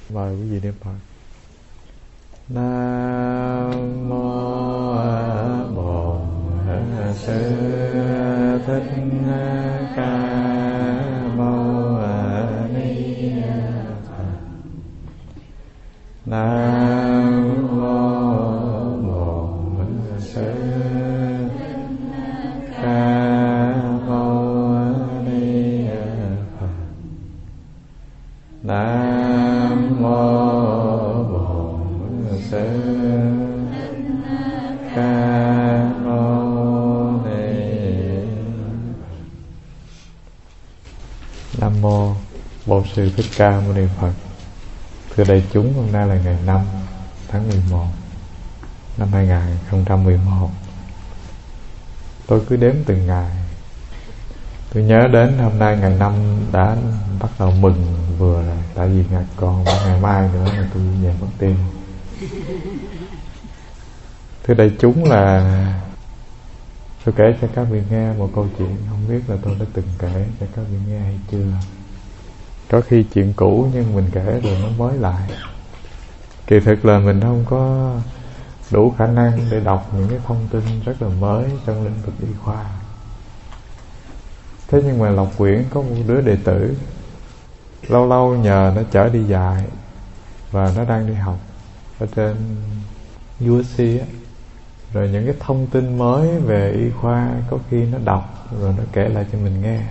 Mời quý vị niệm Phật. Nam mô Bổn Sư Thích Ca Mâu Ni Phật. Nam mô Bổn Sư Thích Ca Mâu Ni Phật. Nam mô Bổn Sư Ca Mâu Ni. Nam mô Bổn Sư Thích Ca Mâu Ni Phật. Thưa đại chúng, hôm nay là ngày 5 tháng 11 năm 2011. Tôi cứ đếm từng ngày. Tôi nhớ đến hôm nay ngày 5 đã bắt đầu mừng vừa rồi. Tại vì còn ngày mai nữa là tôi về mất tim. Thưa đại chúng, là tôi kể cho các vị nghe một câu chuyện. Không biết là tôi đã từng kể cho các vị nghe hay chưa. Có khi chuyện cũ nhưng mình kể rồi nó mới lại. Kỳ thực là mình không có đủ khả năng để đọc những cái thông tin rất là mới trong lĩnh vực y khoa. Thế nhưng mà Lộc Quyển có một đứa đệ tử, lâu lâu nhờ nó chở đi dạy, và nó đang đi học ở trên USC á. Rồi những cái thông tin mới về y khoa có khi nó đọc rồi nó kể lại cho mình nghe.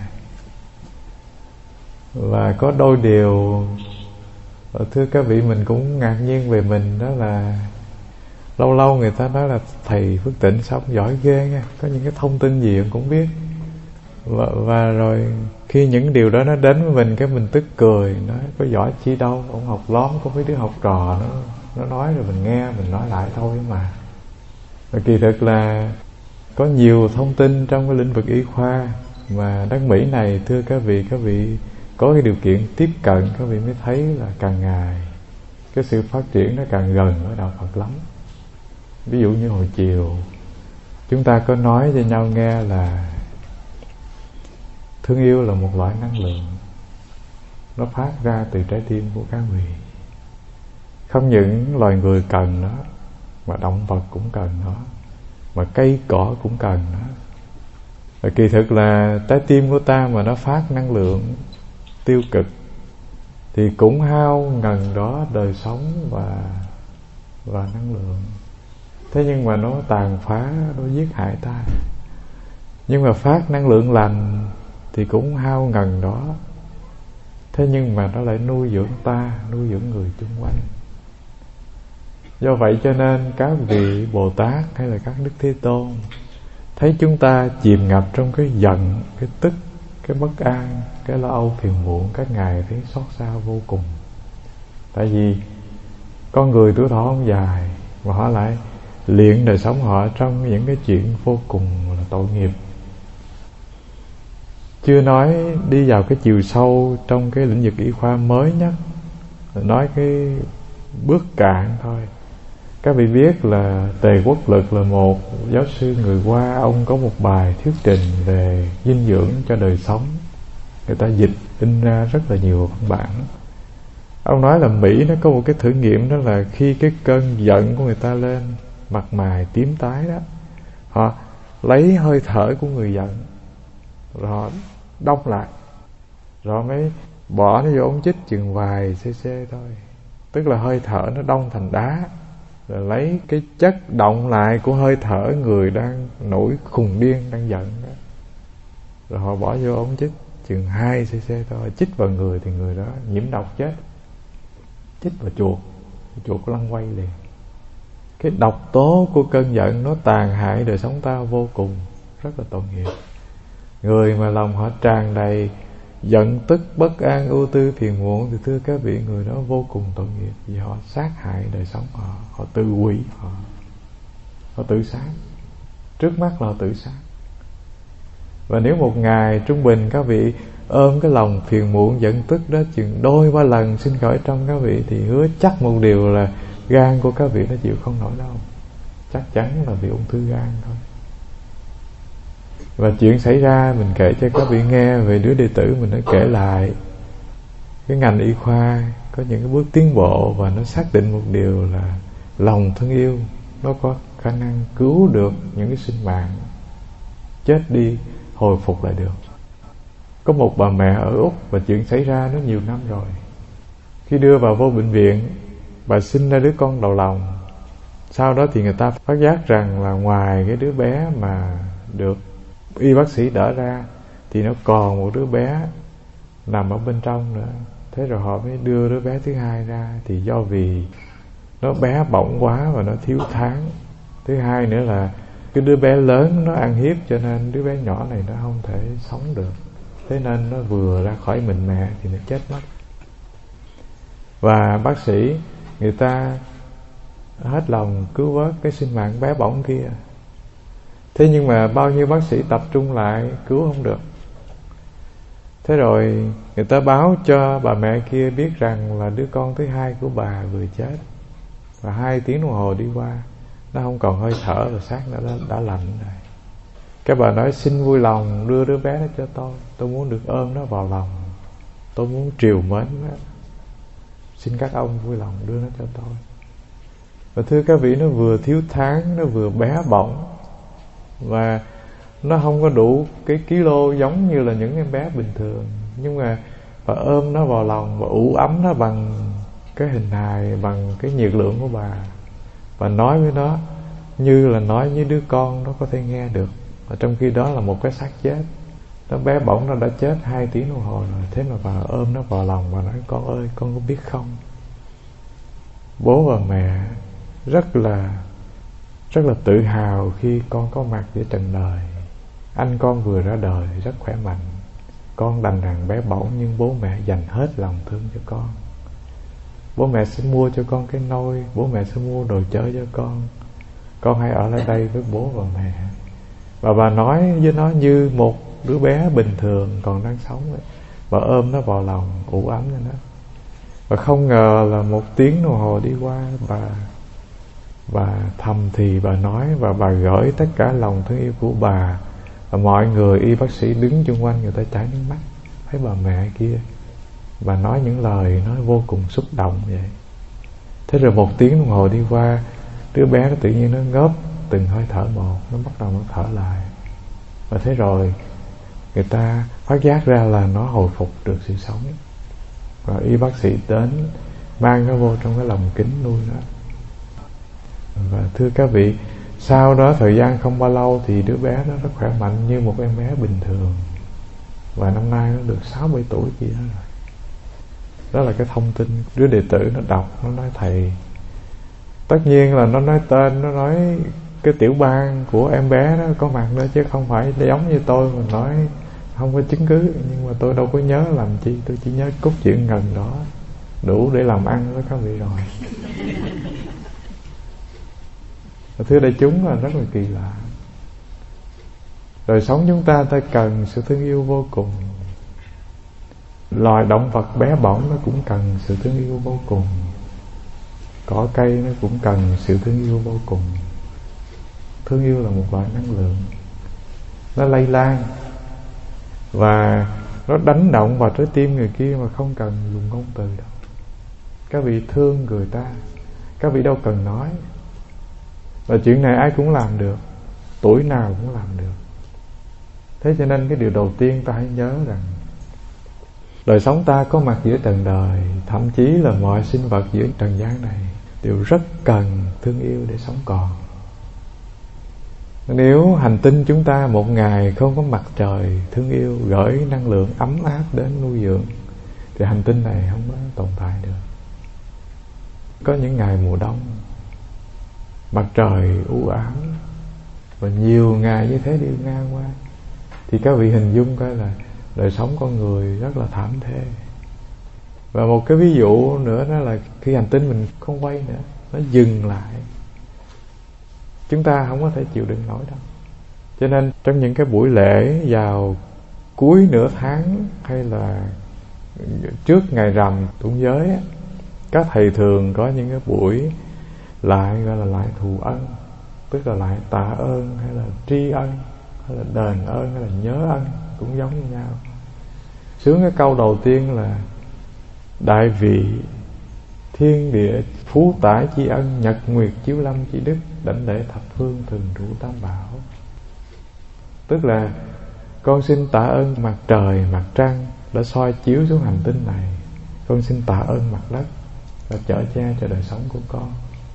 Và có đôi điều thưa các vị mình cũng ngạc nhiên về mình, đó là lâu lâu người ta nói là thầy Phước Tịnh sao ông giỏi ghê nha, có những cái thông tin gì ông cũng biết. Và rồi khi những điều đó nó đến với mình, cái mình tức cười, nói có giỏi chi đâu, ông học lóm có mấy đứa học trò nó nói rồi mình nghe, mình nói lại thôi mà. Và kỳ thực là có nhiều thông tin trong cái lĩnh vực y khoa mà đất Mỹ này, thưa các vị có cái điều kiện tiếp cận, các vị mới thấy là càng ngày cái sự phát triển nó càng gần với đạo Phật lắm. Ví dụ như hồi chiều chúng ta có nói cho nhau nghe là thương yêu là một loại năng lượng, nó phát ra từ trái tim của các vị. Không những loài người cần nó, mà động vật cũng cần nó, mà cây cỏ cũng cần nó. Và kỳ thực là trái tim của ta mà nó phát năng lượng tiêu cực thì cũng hao ngần đó đời sống và năng lượng. Thế nhưng mà nó tàn phá, nó giết hại ta. Nhưng mà phát năng lượng lành thì cũng hao ngần đó. Thế nhưng mà nó lại nuôi dưỡng ta, nuôi dưỡng người chung quanh. Do vậy cho nên các vị Bồ Tát hay là các Đức Thế Tôn thấy chúng ta chìm ngập trong cái giận, cái tức, cái bất an, cái lo âu phiền muộn, các ngài thấy xót xa vô cùng. Tại vì con người tuổi thọ không dài, mà họ lại luyện đời sống họ trong những cái chuyện vô cùng là tội nghiệp. Chưa nói đi vào cái chiều sâu trong cái lĩnh vực y khoa mới nhất, nói cái bước cạn thôi. Các vị biết là Tề Quốc Lực là một giáo sư người Hoa, ông có một bài thuyết trình về dinh dưỡng cho đời sống. Người ta dịch in ra rất là nhiều văn bản. Ông nói là Mỹ nó có một cái thử nghiệm, đó là khi cái cơn giận của người ta lên, mặt mày tím tái đó, họ lấy hơi thở của người giận rồi họ đông lại, rồi mới bỏ nó vô ống chích chừng vài cc thôi, tức là hơi thở nó đông thành đá, rồi lấy cái chất động lại của hơi thở người đang nổi khùng điên, đang giận đó, rồi họ bỏ vô ống chích chừng 2 cc thôi. Chích vào người thì người đó nhiễm độc chết. Chích vào chuột lăn quay liền. Cái độc tố của cơn giận nó tàn hại đời sống ta vô cùng, rất là tội nghiệp. Người mà lòng họ tràn đầy giận tức, bất an, ưu tư, phiền muộn thì thưa các vị, người đó vô cùng tội nghiệp. Vì họ sát hại đời sống họ, họ tự hủy họ tự sát. Trước mắt là họ tự sát. Và nếu một ngày trung bình các vị ôm cái lòng phiền muộn giận tức đó chừng đôi ba lần sinh khởi trong các vị, thì hứa chắc một điều là gan của các vị nó chịu không nổi đâu. Chắc chắn là bị ung thư gan thôi. Và chuyện xảy ra mình kể cho các vị nghe về đứa đệ tử mình đã kể lại. Cái ngành y khoa có những cái bước tiến bộ, và nó xác định một điều là lòng thương yêu nó có khả năng cứu được những cái sinh mạng chết đi, hồi phục lại được. Có một bà mẹ ở Úc, và chuyện xảy ra nó nhiều năm rồi. Khi đưa vào vô bệnh viện, bà sinh ra đứa con đầu lòng. Sau đó thì người ta phát giác rằng là ngoài cái đứa bé mà được y bác sĩ đỡ ra, thì nó còn một đứa bé nằm ở bên trong nữa. Thế rồi họ mới đưa đứa bé thứ hai ra. Thì do vì nó bé bỏng quá và nó thiếu tháng. Thứ hai nữa là cái đứa bé lớn nó ăn hiếp, cho nên đứa bé nhỏ này nó không thể sống được. Thế nên nó vừa ra khỏi mình mẹ thì nó chết mất. Và bác sĩ người ta hết lòng cứu vớt cái sinh mạng bé bỏng kia. Thế nhưng mà bao nhiêu bác sĩ tập trung lại cứu không được. Thế rồi người ta báo cho bà mẹ kia biết rằng là đứa con thứ hai của bà vừa chết. Và 2 tiếng đồng hồ đi qua, nó không còn hơi thở, và xác nó đã lạnh rồi. Cái bà nói xin vui lòng đưa đứa bé đó cho tôi muốn được ôm nó vào lòng, tôi muốn trìu mến nó. Xin các ông vui lòng đưa nó cho tôi. Và thưa các vị, nó vừa thiếu tháng, nó vừa bé bỏng, và nó không có đủ cái kilo giống như là những em bé bình thường. Nhưng mà bà ôm nó vào lòng và ủ ấm nó bằng cái hình hài, bằng cái nhiệt lượng của bà, và nói với nó như là nói với đứa con nó có thể nghe được. Và trong khi đó là một cái xác chết, nó bé bỏng, nó đã chết 2 tiếng đồng hồ rồi. Thế mà bà ôm nó vào lòng và nói: con ơi, con có biết không, bố và mẹ rất là tự hào khi con có mặt giữa trần đời. Anh con vừa ra đời rất khỏe mạnh, con đành rằng bé bỏng, nhưng bố mẹ dành hết lòng thương cho con. Bố mẹ sẽ mua cho con cái nôi, bố mẹ sẽ mua đồ chơi cho con hãy ở lại đây với bố và mẹ. Và bà nói với nó như một đứa bé bình thường còn đang sống vậy. Bà ôm nó vào lòng, ủ ấm cho nó. Và không ngờ là 1 tiếng đồng hồ đi qua, bà thầm thì bà nói, và bà gửi tất cả lòng thương yêu của bà. Và mọi người y bác sĩ đứng chung quanh, người ta chảy nước mắt thấy bà mẹ kia. Bà nói những lời nó vô cùng xúc động vậy. Thế rồi 1 tiếng đồng hồ đi qua, đứa bé nó tự nhiên nó ngớp từng hơi thở một, nó bắt đầu nó thở lại. Và thế rồi người ta phát giác ra là nó hồi phục được sự sống. Và y bác sĩ đến mang nó vô trong cái lồng kính nuôi nó. Và thưa các vị, sau đó thời gian không bao lâu thì đứa bé nó rất khỏe mạnh như một em bé bình thường. Và năm nay nó được 6-7 tuổi gì đó rồi. Đó là cái thông tin đứa đệ tử nó đọc, nó nói thầy. Tất nhiên là nó nói tên, nó nói cái tiểu bang của em bé đó có mặt đó, chứ không phải giống như tôi mà nói không có chứng cứ. Nhưng mà tôi đâu có nhớ làm chi, tôi chỉ nhớ cốt truyện gần đó, đủ để làm ăn với các vị rồi. Thưa đại chúng, là rất là kỳ lạ. Đời sống chúng ta cần sự thương yêu vô cùng. Loài động vật bé bỏng nó cũng cần sự thương yêu vô cùng. Cỏ cây nó cũng cần sự thương yêu vô cùng. Thương yêu là một loại năng lượng, nó lây lan và nó đánh động vào trái tim người kia mà không cần dùng ngôn từ đâu. Các vị thương người ta, các vị đâu cần nói. Và chuyện này ai cũng làm được, tuổi nào cũng làm được. Thế cho nên cái điều đầu tiên ta hãy nhớ rằng đời sống ta có mặt giữa trần đời, thậm chí là mọi sinh vật giữa trần gian này đều rất cần thương yêu để sống còn. Nếu hành tinh chúng ta một ngày không có mặt trời thương yêu gửi năng lượng ấm áp đến nuôi dưỡng, thì hành tinh này không có tồn tại được. Có những ngày mùa đông, mặt trời u ám và nhiều ngày như thế đi ngang qua, thì các vị hình dung coi là đời sống con người rất là thảm thế. Và một cái ví dụ nữa đó là khi hành tinh mình không quay nữa, nó dừng lại, chúng ta không có thể chịu đựng nổi đâu. Cho nên trong những cái buổi lễ vào cuối nửa tháng hay là trước ngày rằm tụng giới á, các thầy thường có những cái buổi lại gọi là lại thù ân, tức là lại tạ ơn hay là tri ân hay là đền ơn hay là nhớ ân, cũng giống như nhau. Sướng cái câu đầu tiên là đại vị Thiên địa phú tải chi ân, nhật nguyệt chiếu lâm chi đức, đảnh lễ thập phương thường trụ tam bảo. Tức là con xin tạ ơn mặt trời, mặt trăng đã soi chiếu xuống hành tinh này. Con xin tạ ơn mặt đất đã chở che cho đời sống của con.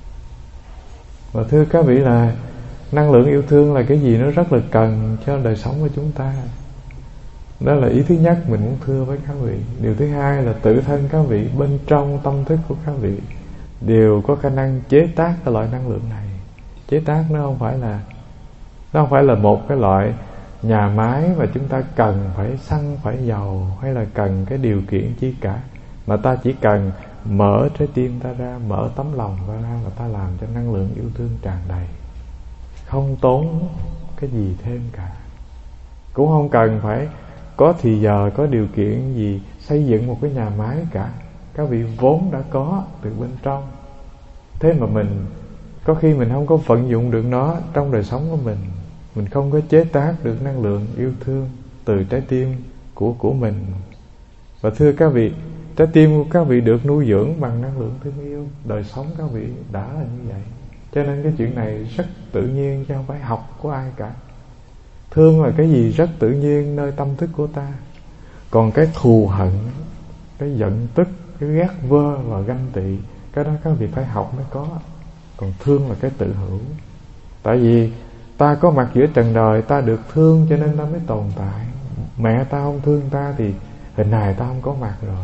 Và thưa các vị là năng lượng yêu thương là cái gì nó rất là cần cho đời sống của chúng ta. Đó là ý thứ nhất mình muốn thưa với các vị. Điều thứ hai là tự thân các vị, bên trong tâm thức của các vị đều có khả năng chế tác cái loại năng lượng này. Chế tác nó không phải là một cái loại nhà máy mà chúng ta cần phải xăng, phải dầu, hay là cần cái điều kiện chi cả, mà ta chỉ cần mở trái tim ta ra, mở tấm lòng ta ra, và ta làm cho năng lượng yêu thương tràn đầy, không tốn cái gì thêm cả. Cũng không cần phải có thì giờ, có điều kiện gì xây dựng một cái nhà máy cả. Các vị vốn đã có từ bên trong. Thế mà mình có khi mình không có vận dụng được nó trong đời sống của mình không có chế tác được năng lượng yêu thương từ trái tim của mình. Và thưa các vị, trái tim của các vị được nuôi dưỡng bằng năng lượng thương yêu. Đời sống các vị đã là như vậy. Cho nên cái chuyện này rất tự nhiên, chứ không phải học của ai cả. Thương là cái gì rất tự nhiên nơi tâm thức của ta. Còn cái thù hận, cái giận tức, cái ghét vơ và ganh tị, cái đó các vị phải học mới có. Còn thương là cái tự hữu. Tại vì ta có mặt giữa trần đời, ta được thương cho nên ta mới tồn tại. Mẹ ta không thương ta thì hình hài ta không có mặt rồi.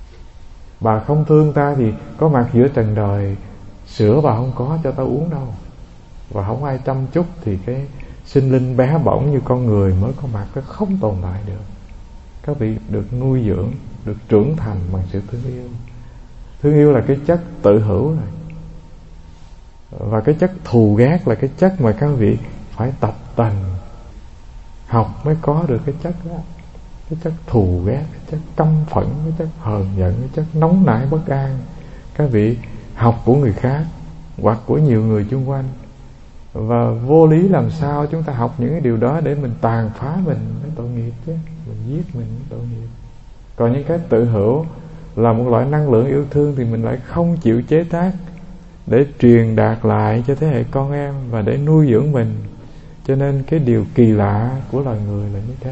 Bà không thương ta thì có mặt giữa trần đời, sữa bà không có cho ta uống đâu. Và không ai chăm chút thì cái sinh linh bé bỏng như con người mới có mặt, nó không tồn tại được. Các vị được nuôi dưỡng, được trưởng thành bằng sự thương yêu. Thương yêu là cái chất tự hữu rồi. Và cái chất thù ghét là cái chất mà các vị phải tập tành học mới có được cái chất đó. Cái chất thù ghét, cái chất căm phẫn, cái chất hờn giận, cái chất nóng nảy bất an. Các vị học của người khác hoặc của nhiều người xung quanh. Và vô lý làm sao chúng ta học những cái điều đó để mình tàn phá mình mới tội nghiệp chứ. Mình giết mình mới tội nghiệp. Còn những cái tự hữu là một loại năng lượng yêu thương thì mình lại không chịu chế tác để truyền đạt lại cho thế hệ con em và để nuôi dưỡng mình. Cho nên cái điều kỳ lạ của loài người là như thế.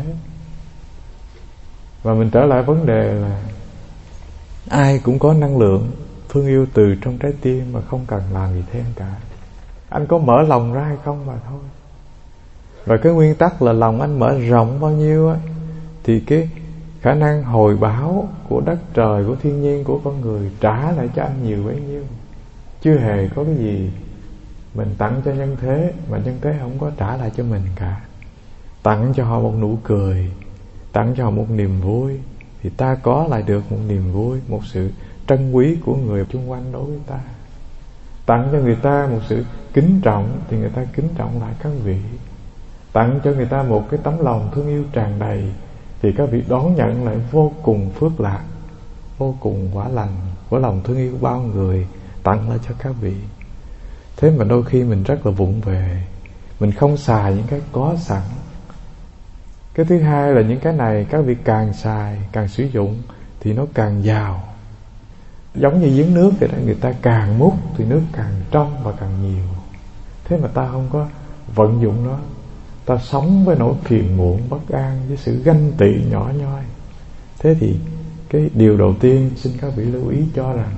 Và mình trở lại vấn đề là ai cũng có năng lượng thương yêu từ trong trái tim mà không cần làm gì thêm cả. Anh có mở lòng ra hay không mà thôi. Và cái nguyên tắc là lòng anh mở rộng bao nhiêu á, thì cái khả năng hồi báo của đất trời, của thiên nhiên, của con người trả lại cho anh nhiều bấy nhiêu. Chưa hề có cái gì mình tặng cho nhân thế mà nhân thế không có trả lại cho mình cả. Tặng cho họ một nụ cười, tặng cho họ một niềm vui, thì ta có lại được một niềm vui, một sự trân quý của người xung quanh đối với ta. Tặng cho người ta một sự kính trọng thì người ta kính trọng lại các vị. Tặng cho người ta một cái tấm lòng thương yêu tràn đầy thì các vị đón nhận lại vô cùng phước lạc, vô cùng quả lành của lòng thương yêu bao người tặng lại cho các vị. Thế mà đôi khi mình rất là vụng về, mình không xài những cái có sẵn. Cái thứ hai là những cái này các vị càng xài, càng sử dụng thì nó càng giàu. Giống như giếng nước vậy đó, người ta càng múc thì nước càng trong và càng nhiều. Thế mà ta không có vận dụng nó, ta sống với nỗi phiền muộn, bất an, với sự ganh tị nhỏ nhoi. Thế thì cái điều đầu tiên xin các vị lưu ý cho rằng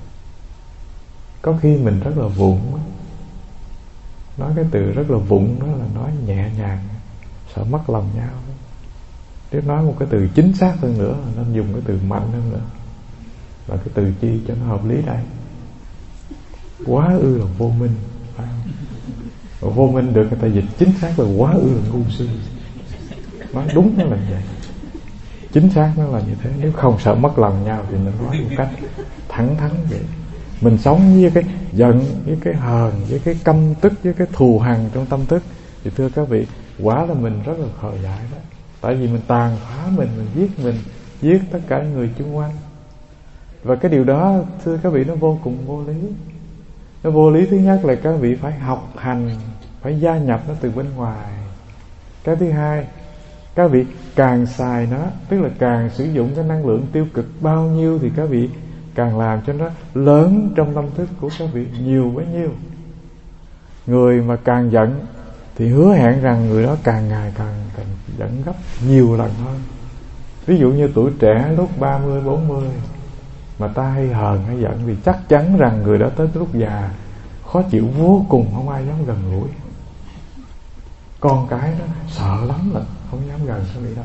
có khi mình rất là vụng. Nói cái từ rất là vụng đó là nói nhẹ nhàng, sợ mất lòng nhau. Nếu nói một cái từ chính xác hơn nữa nên dùng cái từ mạnh hơn nữa. Và cái từ chi cho nó hợp lý đây? Quá ư là vô minh, phải không? Và vô minh được người ta dịch chính xác là quá ư là ngu si. Nói đúng nó là vậy, chính xác nó là như thế. Nếu không sợ mất lòng nhau thì mình nói một cách thẳng thắn vậy. Mình sống với cái giận, với cái hờn, với cái căm tức, với cái thù hằn trong tâm thức thì thưa các vị, quả là mình rất là khờ dại đó. Tại vì mình tàn phá mình giết tất cả người xung quanh. Và cái điều đó thưa các vị nó vô cùng vô lý. Nó vô lý thứ nhất là các vị phải học hành, phải gia nhập nó từ bên ngoài. Cái thứ hai, các vị càng xài nó, tức là càng sử dụng cái năng lượng tiêu cực bao nhiêu thì các vị càng làm cho nó lớn trong tâm thức của các vị nhiều bấy nhiêu. Người mà càng giận thì hứa hẹn rằng người đó càng ngày càng giận gấp nhiều lần hơn. Ví dụ như tuổi trẻ lúc 30, 40 mà ta hay hờn hay giận thì chắc chắn rằng người đó tới lúc già khó chịu vô cùng, không ai dám gần gũi. Con cái đó sợ lắm là không dám gần cái vị đâu.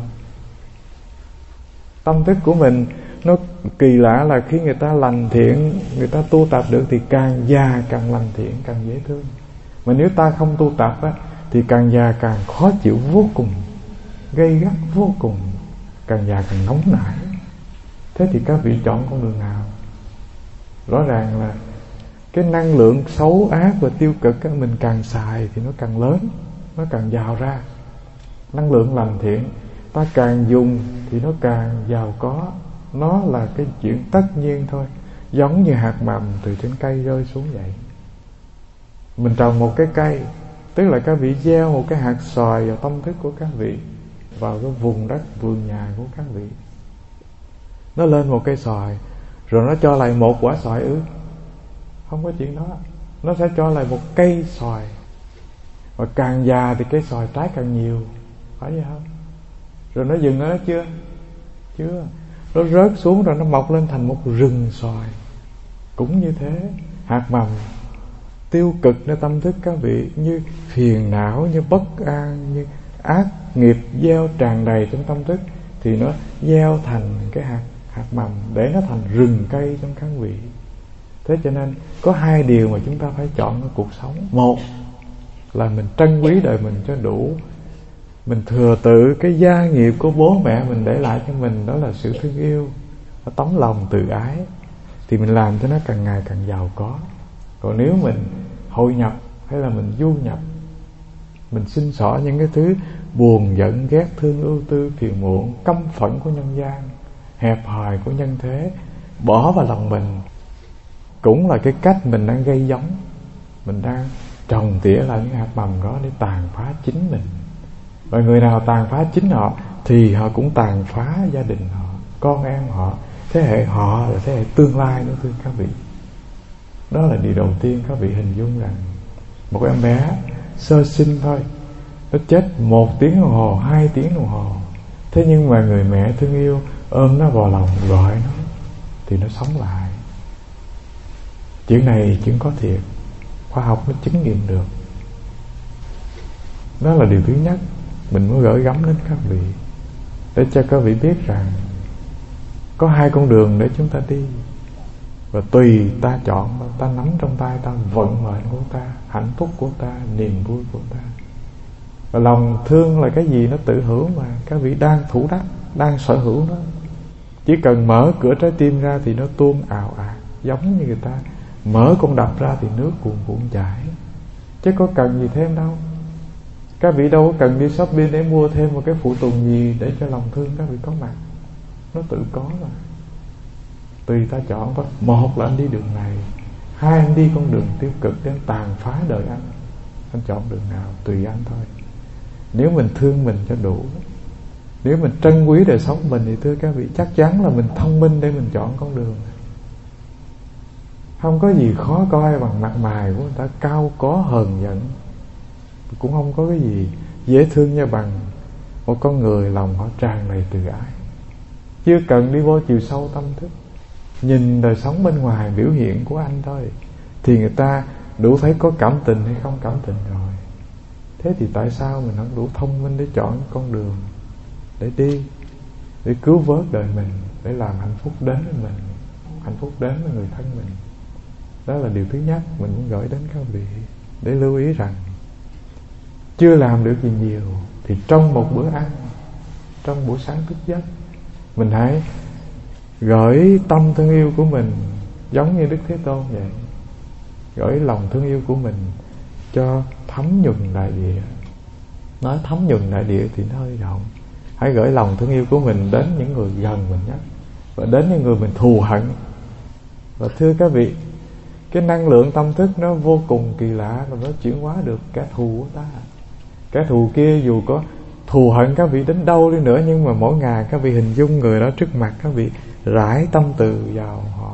Tâm thức của mình nó kỳ lạ là khi người ta lành thiện, người ta tu tập được thì càng già càng lành thiện, càng dễ thương. Mà nếu ta không tu tập á, thì càng già càng khó chịu vô cùng, gây gắt vô cùng, càng già càng nóng nảy. Thế thì các vị chọn con đường nào? Rõ ràng là cái năng lượng xấu ác và tiêu cực á, mình càng xài thì nó càng lớn, nó càng giàu ra. Năng lượng lành thiện ta càng dùng thì nó càng giàu có. Nó là cái chuyện tất nhiên thôi, giống như hạt mầm từ trên cây rơi xuống vậy. Mình trồng một cái cây, tức là các vị gieo một cái hạt xoài vào tâm thức của các vị, vào cái vùng đất vườn nhà của các vị. Nó lên một cây xoài, rồi nó cho lại một quả xoài ư? Không có chuyện đó. Nó sẽ cho lại một cây xoài. Và càng già thì cây xoài trái càng nhiều, phải vậy không? Rồi nó dừng ở đó chưa? Chưa. Nó rớt xuống rồi nó mọc lên thành một rừng xoài. Cũng như thế, hạt mầm tiêu cực nơi tâm thức các vị, như phiền não, như bất an, như ác nghiệp gieo tràn đầy trong tâm thức, thì nó gieo thành cái hạt mầm để nó thành rừng cây trong các vị. Thế cho nên có hai điều mà chúng ta phải chọn ở cuộc sống. Một là mình trân quý đời mình cho đủ, mình thừa tự cái gia nghiệp của bố mẹ mình để lại cho mình, đó là sự thương yêu, tấm lòng từ ái, thì mình làm cho nó càng ngày càng giàu có. Còn nếu mình hội nhập hay là mình du nhập, mình xin xỏ những cái thứ buồn, giận, ghét, thương, ưu tư, phiền muộn, căm phẫn của nhân gian, hẹp hòi của nhân thế bỏ vào lòng mình, cũng là cái cách mình đang gây giống, mình đang trồng tỉa lại những hạt mầm đó để tàn phá chính mình. Và người nào tàn phá chính họ thì họ cũng tàn phá gia đình họ, con em họ, thế hệ họ là thế hệ tương lai nữa, thưa các vị. Đó là điều đầu tiên các vị hình dung rằng một em bé sơ sinh thôi, nó chết 1 tiếng đồng hồ, 2 tiếng đồng hồ, thế nhưng mà người mẹ thương yêu ôm nó vào lòng, gọi nó thì nó sống lại. Chuyện này chuyện có thiệt, khoa học nó chứng nghiệm được. Đó là điều thứ nhất mình muốn gửi gắm đến các vị, để cho các vị biết rằng có hai con đường để chúng ta đi, và tùy ta chọn, ta nắm trong tay ta vận mệnh của ta, hạnh phúc của ta, niềm vui của ta. Và lòng thương là cái gì? Nó tự hữu mà, các vị đang thủ đắc, đang sở hữu nó. Chỉ cần mở cửa trái tim ra thì nó tuôn ào ạt, giống như người ta mở con đập ra thì nước cuồn cuộn chảy, chứ có cần gì thêm đâu. Các vị đâu có cần đi shopping để mua thêm một cái phụ tùng gì để cho lòng thương các vị có mặt. Nó tự có mà. Tùy ta chọn thôi. Một là anh đi đường này, hai anh đi con đường tiêu cực để tàn phá đời anh. Anh chọn đường nào tùy anh thôi. Nếu mình thương mình cho đủ, nếu mình trân quý đời sống mình, thì thưa các vị, chắc chắn là mình thông minh để mình chọn con đường. Không có gì khó coi bằng mặt mày của người ta cao có hờn giận, cũng không có cái gì dễ thương như bằng một con người lòng họ tràn đầy từ ái. Chưa cần đi vô chiều sâu tâm thức, nhìn đời sống bên ngoài biểu hiện của anh thôi thì người ta đủ thấy có cảm tình hay không cảm tình rồi. Thế thì tại sao mình không đủ thông minh để chọn con đường để đi, để cứu vớt đời mình, để làm hạnh phúc đến với mình, hạnh phúc đến với người thân mình. Đó là điều thứ nhất mình muốn gửi đến các vị, để lưu ý rằng chưa làm được gì nhiều thì trong một bữa ăn, trong buổi sáng thức giấc, mình hãy gửi tâm thương yêu của mình giống như Đức Thế Tôn vậy, gửi lòng thương yêu của mình cho thấm nhuần đại địa. Nói thấm nhuần đại địa thì nó hơi rộng. Hãy gửi lòng thương yêu của mình đến những người gần mình nhất, và đến những người mình thù hận. Và thưa các vị, cái năng lượng tâm thức nó vô cùng kỳ lạ, và nó chuyển hóa được kẻ thù của ta. Kẻ thù kia dù có thù hận các vị đến đâu đi nữa, nhưng mà mỗi ngày các vị hình dung người đó trước mặt, các vị rải tâm từ vào họ,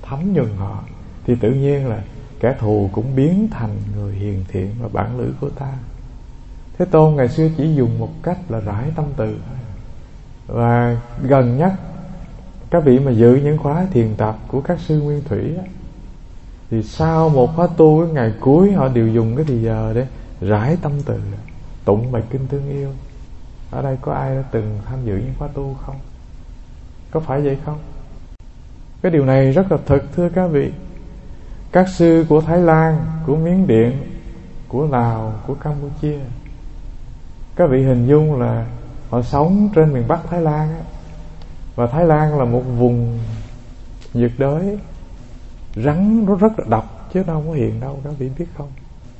thấm nhuần họ, thì tự nhiên là kẻ thù cũng biến thành người hiền thiện và bạn lữ của ta. Thế Tôn ngày xưa chỉ dùng một cách là rải tâm từ thôi. Và gần nhất các vị mà dự những khóa thiền tập của các sư Nguyên Thủy á, thì sau một khóa tu cái ngày cuối họ đều dùng cái thì giờ để rải tâm từ, tụng bài kinh thương yêu. Ở đây có ai đã từng tham dự những khóa tu không? Có phải vậy không? Cái điều này rất là thực, thưa các vị. Các sư của Thái Lan, của Miến Điện, của Lào, của Campuchia, các vị hình dung là họ sống trên miền Bắc Thái Lan á. Và Thái Lan là một vùng nhiệt đới, rắn nó rất là độc chứ nó không có hiền đâu, các vị biết không?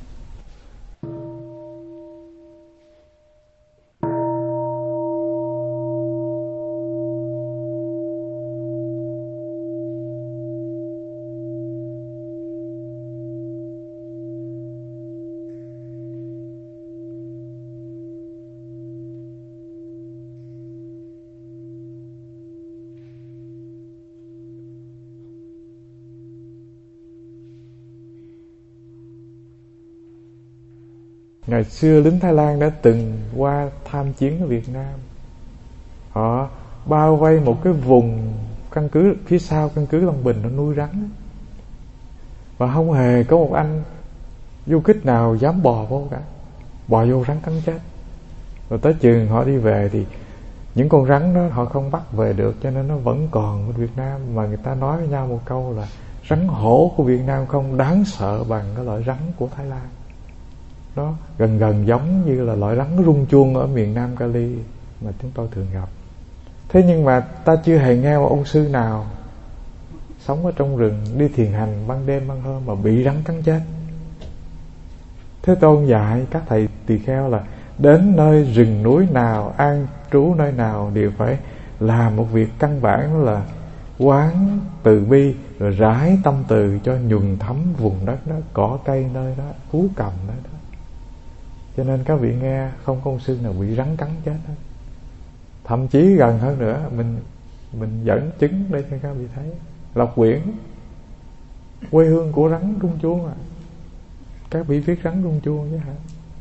Ngày xưa lính Thái Lan đã từng qua tham chiến ở Việt Nam. Họ bao vây một cái vùng căn cứ, phía sau căn cứ Long Bình, nó nuôi rắn. Và không hề có một anh du kích nào dám bò vô cả. Bò vô rắn cắn chết. Rồi tới chừng họ đi về thì những con rắn đó họ không bắt về được, cho nên nó vẫn còn ở Việt Nam. Mà người ta nói với nhau một câu là rắn hổ của Việt Nam không đáng sợ bằng cái loại rắn của Thái Lan. Nó gần giống như là loại rắn rung chuông ở miền Nam Cali mà chúng tôi thường gặp. Thế nhưng mà ta chưa hề nghe một ông sư nào sống ở trong rừng, đi thiền hành ban đêm ban hôm mà bị rắn cắn chết. Thế Tôn dạy các thầy tỳ kheo là đến nơi rừng núi nào, an trú nơi nào đều phải làm một việc căn bản là quán từ bi, rồi rải tâm từ cho nhuần thấm vùng đất đó, cỏ cây nơi đó, thú cầm nơi đó. Cho nên các vị nghe không có ông sư nào bị rắn cắn chết hết. Thậm chí gần hơn nữa, mình dẫn chứng để cho các vị thấy. Lộc Quyển, quê hương của rắn rung chuông à. Các vị biết rắn rung chuông chứ hả?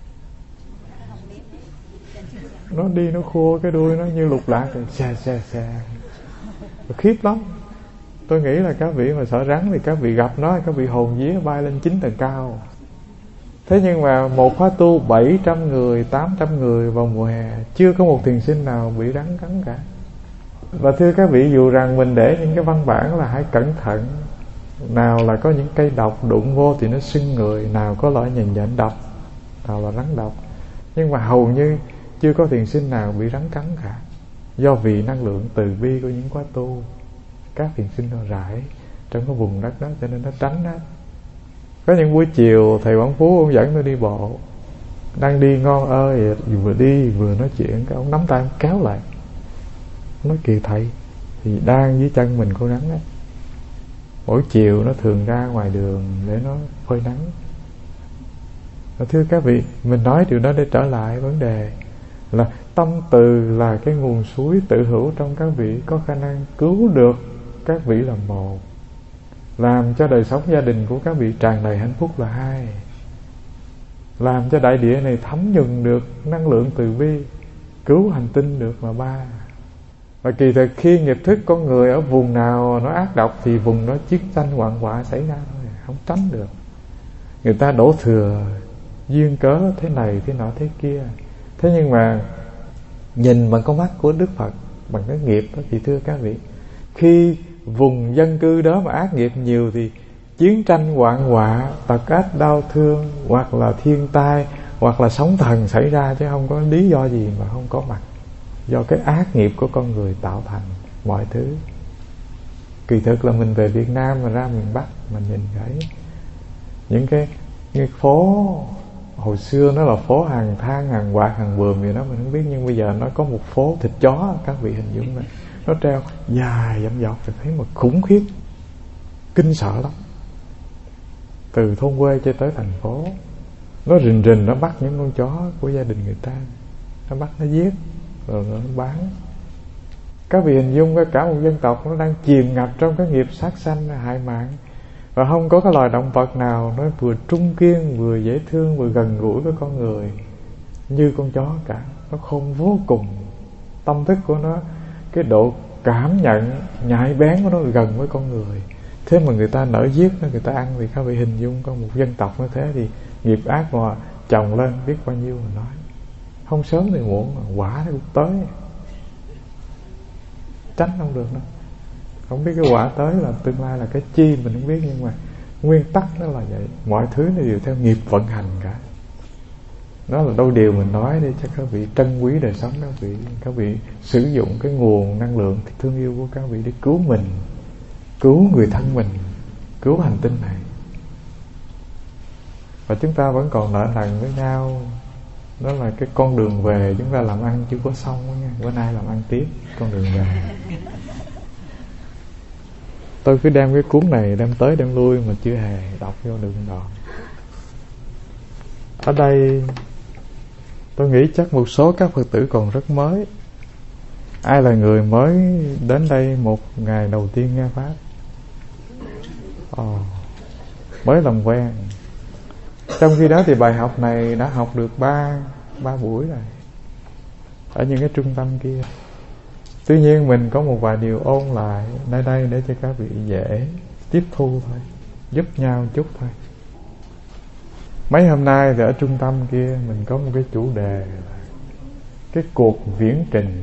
Nó đi nó khua cái đuôi nó như lục lạc, xe khiếp lắm. Tôi nghĩ là các vị mà sợ rắn thì các vị gặp nó, các vị hồn vía bay lên 9 tầng cao. Thế nhưng mà một khóa tu 700 người, 800 người vào mùa hè, chưa có một thiền sinh nào bị rắn cắn cả. Và thưa các vị, dù rằng mình để những cái văn bản là hãy cẩn thận, nào là có những cây độc đụng vô thì nó sưng người, nào có loại nhện nhện độc, nào là rắn độc, nhưng mà hầu như chưa có thiền sinh nào bị rắn cắn cả. Do vì năng lượng từ bi của những khóa tu, các thiền sinh nó rải trong cái vùng đất đó, cho nên nó tránh hết. Có những buổi chiều thầy Quảng Phú ông dẫn tôi đi bộ, đang đi ngon ơi, vừa đi vừa nói chuyện, cái ông nắm tay ông kéo lại, nói kìa thầy, thì đang dưới chân mình con rắn á. Mỗi chiều nó thường ra ngoài đường để nó phơi nắng. Và thưa các vị, mình nói điều đó để trở lại vấn đề là tâm từ là cái nguồn suối tự hữu trong các vị, có khả năng cứu được các vị là một, làm cho đời sống gia đình của các vị tràn đầy hạnh phúc là hai, làm cho đại địa này thấm nhuần được năng lượng từ bi, cứu hành tinh được là ba. Và kỳ thực khi nghiệp thức con người ở vùng nào nó ác độc thì vùng đó chiến tranh hoạn họa xảy ra thôi, không tránh được. Người ta đổ thừa duyên cớ thế này thế nọ thế kia. Thế nhưng mà nhìn bằng con mắt của Đức Phật, bằng cái nghiệp đó, thì thưa các vị, khi vùng dân cư đó mà ác nghiệp nhiều thì chiến tranh hoạn họa, tật ách đau thương, hoặc là thiên tai, hoặc là sóng thần xảy ra, chứ không có lý do gì mà không có mặt. Do cái ác nghiệp của con người tạo thành mọi thứ. Kỳ thực là mình về Việt Nam mà ra miền Bắc mình nhìn thấy những cái phố hồi xưa nó là phố hàng than, hàng quạt, hàng bườm gì đó mình không biết, nhưng bây giờ nó có một phố thịt chó, các vị hình dung này, nó treo dài dặm dọc, thì thấy mà khủng khiếp, kinh sợ lắm. Từ thôn quê cho tới thành phố, nó rình nó bắt những con chó của gia đình người ta, nó bắt nó giết rồi nó bán. Các vị hình dung cả một dân tộc nó đang chìm ngập trong cái nghiệp sát sanh hại mạng, và không có cái loài động vật nào nó vừa trung kiên, vừa dễ thương, vừa gần gũi với con người như con chó cả. Nó khôn vô cùng. Tâm thức của nó, cái độ cảm nhận nhạy bén của nó gần với con người. Thế mà người ta nỡ giết nó, người ta ăn. Thì các vị hình dung có một dân tộc như thế thì nghiệp ác mà chồng lên biết bao nhiêu mà nói. Không sớm thì muộn mà quả nó cũng tới, tránh không được đâu. Không biết cái quả tới là tương lai là cái chi mình không biết, nhưng mà nguyên tắc nó là vậy. Mọi thứ nó đều theo nghiệp vận hành cả. Đó là đôi điều mình nói để cho các vị trân quý đời sống các vị sử dụng cái nguồn năng lượng thương yêu của các vị để cứu mình, cứu người thân mình, cứu hành tinh này. Và chúng ta vẫn còn nợ nần với nhau. Đó là cái con đường về chúng ta làm ăn chưa có xong đó nha. Bữa nay làm ăn tiếp con đường về. Tôi cứ đem cái cuốn này đem tới đem lui mà chưa hề đọc vô được đoạn. Ở đây tôi nghĩ chắc một số các Phật tử còn rất mới. Ai là người mới đến đây một ngày đầu tiên nghe Pháp? Mới làm quen. Trong khi đó thì bài học này đã học được ba buổi rồi ở những cái trung tâm kia. Tuy nhiên mình có một vài điều ôn lại nơi đây để cho các vị dễ tiếp thu thôi, giúp nhau chút thôi. Mấy hôm nay thì ở trung tâm kia mình có một cái chủ đề là cái cuộc viễn trình.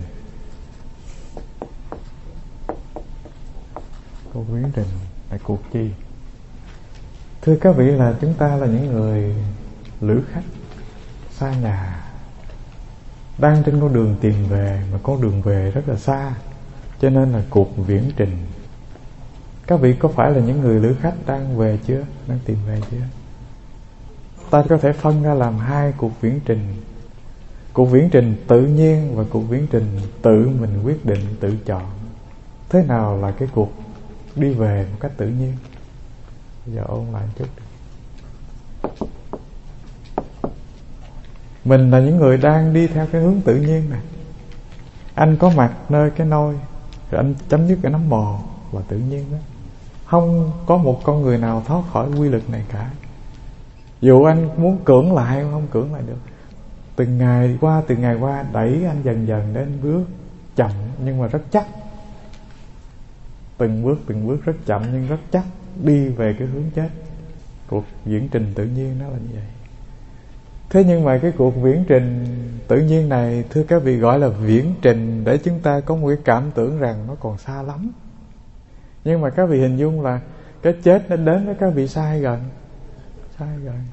Cuộc viễn trình là cuộc chi? Thưa các vị, là chúng ta là những người lữ khách xa nhà, đang trên con đường tìm về, mà con đường về rất là xa, cho nên là cuộc viễn trình. Các vị có phải là những người lữ khách đang về chưa? Đang tìm về chưa? Ta có thể phân ra làm hai cuộc viễn trình. Cuộc viễn trình tự nhiên và cuộc viễn trình tự mình quyết định, tự chọn. Thế nào là cái cuộc đi về một cách tự nhiên? Bây giờ ôn lại chút. Mình là những người đang đi theo cái hướng tự nhiên này. Anh có mặt nơi cái nôi, rồi anh chấm dứt cái nấm mồ là tự nhiên đó. Không có một con người nào thoát khỏi quy luật này cả. Dù anh muốn cưỡng lại không cưỡng lại được. Từng ngày qua đẩy anh dần dần đến bước chậm nhưng mà rất chắc. Từng bước rất chậm nhưng rất chắc đi về cái hướng chết. Cuộc viễn trình tự nhiên nó là như vậy. Thế nhưng mà cái cuộc viễn trình tự nhiên này, thưa các vị, gọi là viễn trình để chúng ta có một cái cảm tưởng rằng nó còn xa lắm. Nhưng mà các vị hình dung là cái chết nó đến với các vị xa hay gần? Xa hay gần?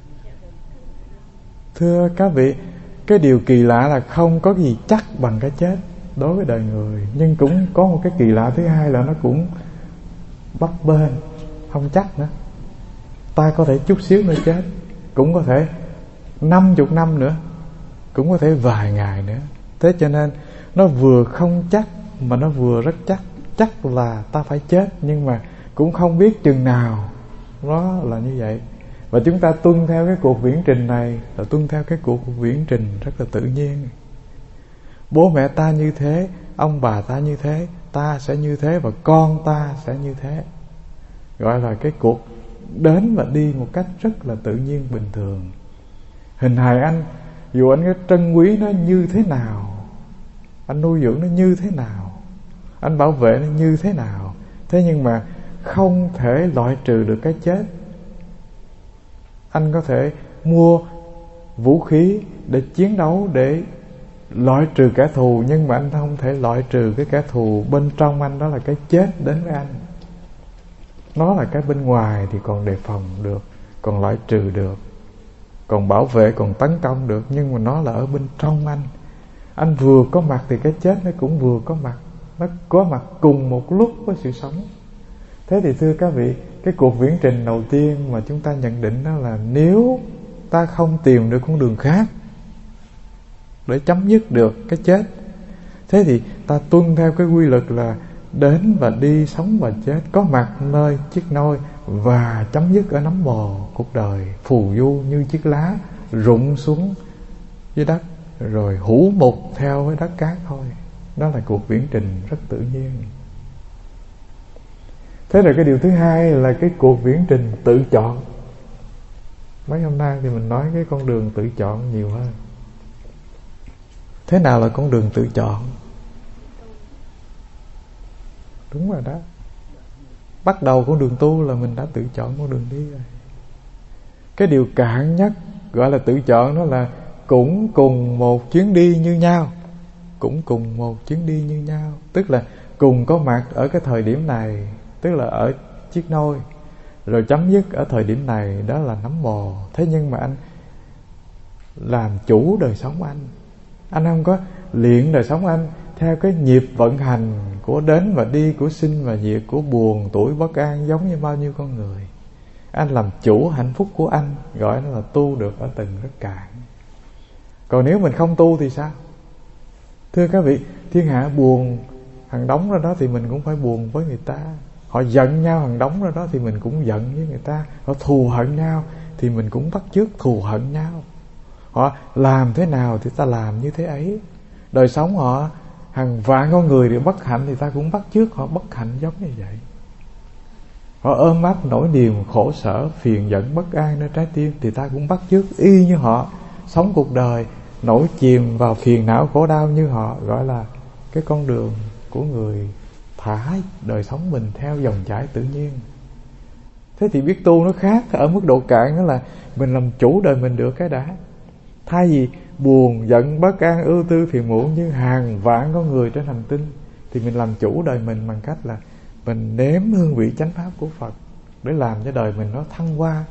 Thưa các vị, cái điều kỳ lạ là không có gì chắc bằng cái chết đối với đời người. Nhưng cũng có một cái kỳ lạ thứ hai là nó cũng bấp bênh, không chắc nữa. Ta có thể chút xíu nữa chết, cũng có thể 50 năm nữa, cũng có thể vài ngày nữa. Thế cho nên nó vừa không chắc mà nó vừa rất chắc. Chắc là ta phải chết, nhưng mà cũng không biết chừng nào. Nó là như vậy. Và chúng ta tuân theo cái cuộc viễn trình này là tuân theo cái cuộc viễn trình rất là tự nhiên. Bố mẹ ta như thế, ông bà ta như thế, ta sẽ như thế và con ta sẽ như thế. Gọi là cái cuộc đến và đi một cách rất là tự nhiên bình thường. Hình hài anh, dù anh có trân quý nó như thế nào, anh nuôi dưỡng nó như thế nào, anh bảo vệ nó như thế nào, thế nhưng mà không thể loại trừ được cái chết. Anh có thể mua vũ khí để chiến đấu, để loại trừ kẻ thù, nhưng mà anh không thể loại trừ cái kẻ thù bên trong anh, đó là cái chết đến với anh. Nó là cái bên ngoài thì còn đề phòng được, còn loại trừ được, còn bảo vệ, còn tấn công được. Nhưng mà nó là ở bên trong anh. Anh vừa có mặt thì cái chết nó cũng vừa có mặt. Nó có mặt cùng một lúc với sự sống. Thế thì thưa các vị, cái cuộc viễn trình đầu tiên mà chúng ta nhận định đó là nếu ta không tìm được con đường khác để chấm dứt được cái chết, thế thì ta tuân theo cái quy luật là đến và đi, sống và chết, có mặt nơi chiếc nôi và chấm dứt ở nấm mồ. Cuộc đời phù du như chiếc lá rụng xuống dưới đất rồi hủ mục theo với đất cát thôi. Đó là cuộc viễn trình rất tự nhiên. Thế rồi cái điều thứ hai là cái cuộc viễn trình tự chọn. Mấy hôm nay thì mình nói cái con đường tự chọn nhiều hơn. Thế nào là con đường tự chọn? Đúng rồi đó. Bắt đầu con đường tu là mình đã tự chọn con đường đi rồi. Cái điều cạn nhất gọi là tự chọn đó là cũng cùng một chuyến đi như nhau. Cũng cùng một chuyến đi như nhau. Tức là cùng có mặt ở cái thời điểm này, tức là ở chiếc nôi, rồi chấm dứt ở thời điểm này, đó là nấm mồ. Thế nhưng mà anh làm chủ đời sống anh không có luyện đời sống anh theo cái nhịp vận hành của đến và đi, của sinh và diệt, của buồn, tuổi, bất an, giống như bao nhiêu con người. Anh làm chủ hạnh phúc của anh, gọi nó là tu được ở từng rất cạn. Còn nếu mình không tu thì sao? Thưa các vị, thiên hạ buồn hàng đống ra đó thì mình cũng phải buồn với người ta. Họ giận nhau hàng đống ra đó thì mình cũng giận với người ta. Họ thù hận nhau thì mình cũng bắt chước thù hận nhau. Họ làm thế nào thì ta làm như thế ấy. Đời sống họ hàng vạn con người đều bất hạnh thì ta cũng bắt chước họ bất hạnh giống như vậy. Họ ôm ấp nỗi niềm khổ sở, phiền giận, bất an nơi trái tim thì ta cũng bắt chước y như họ. Sống cuộc đời nổi chìm vào phiền não khổ đau như họ, gọi là cái con đường của người thả đời sống mình theo dòng chảy tự nhiên. Thế thì biết tu nó khác ở mức độ cạn, đó là mình làm chủ đời mình được cái đã. Thay vì buồn, giận, bất an, ưu tư, phiền muộn như hàng vạn con người trên hành tinh, thì mình làm chủ đời mình bằng cách là mình nếm hương vị chánh pháp của Phật để làm cho đời mình nó thăng hoa.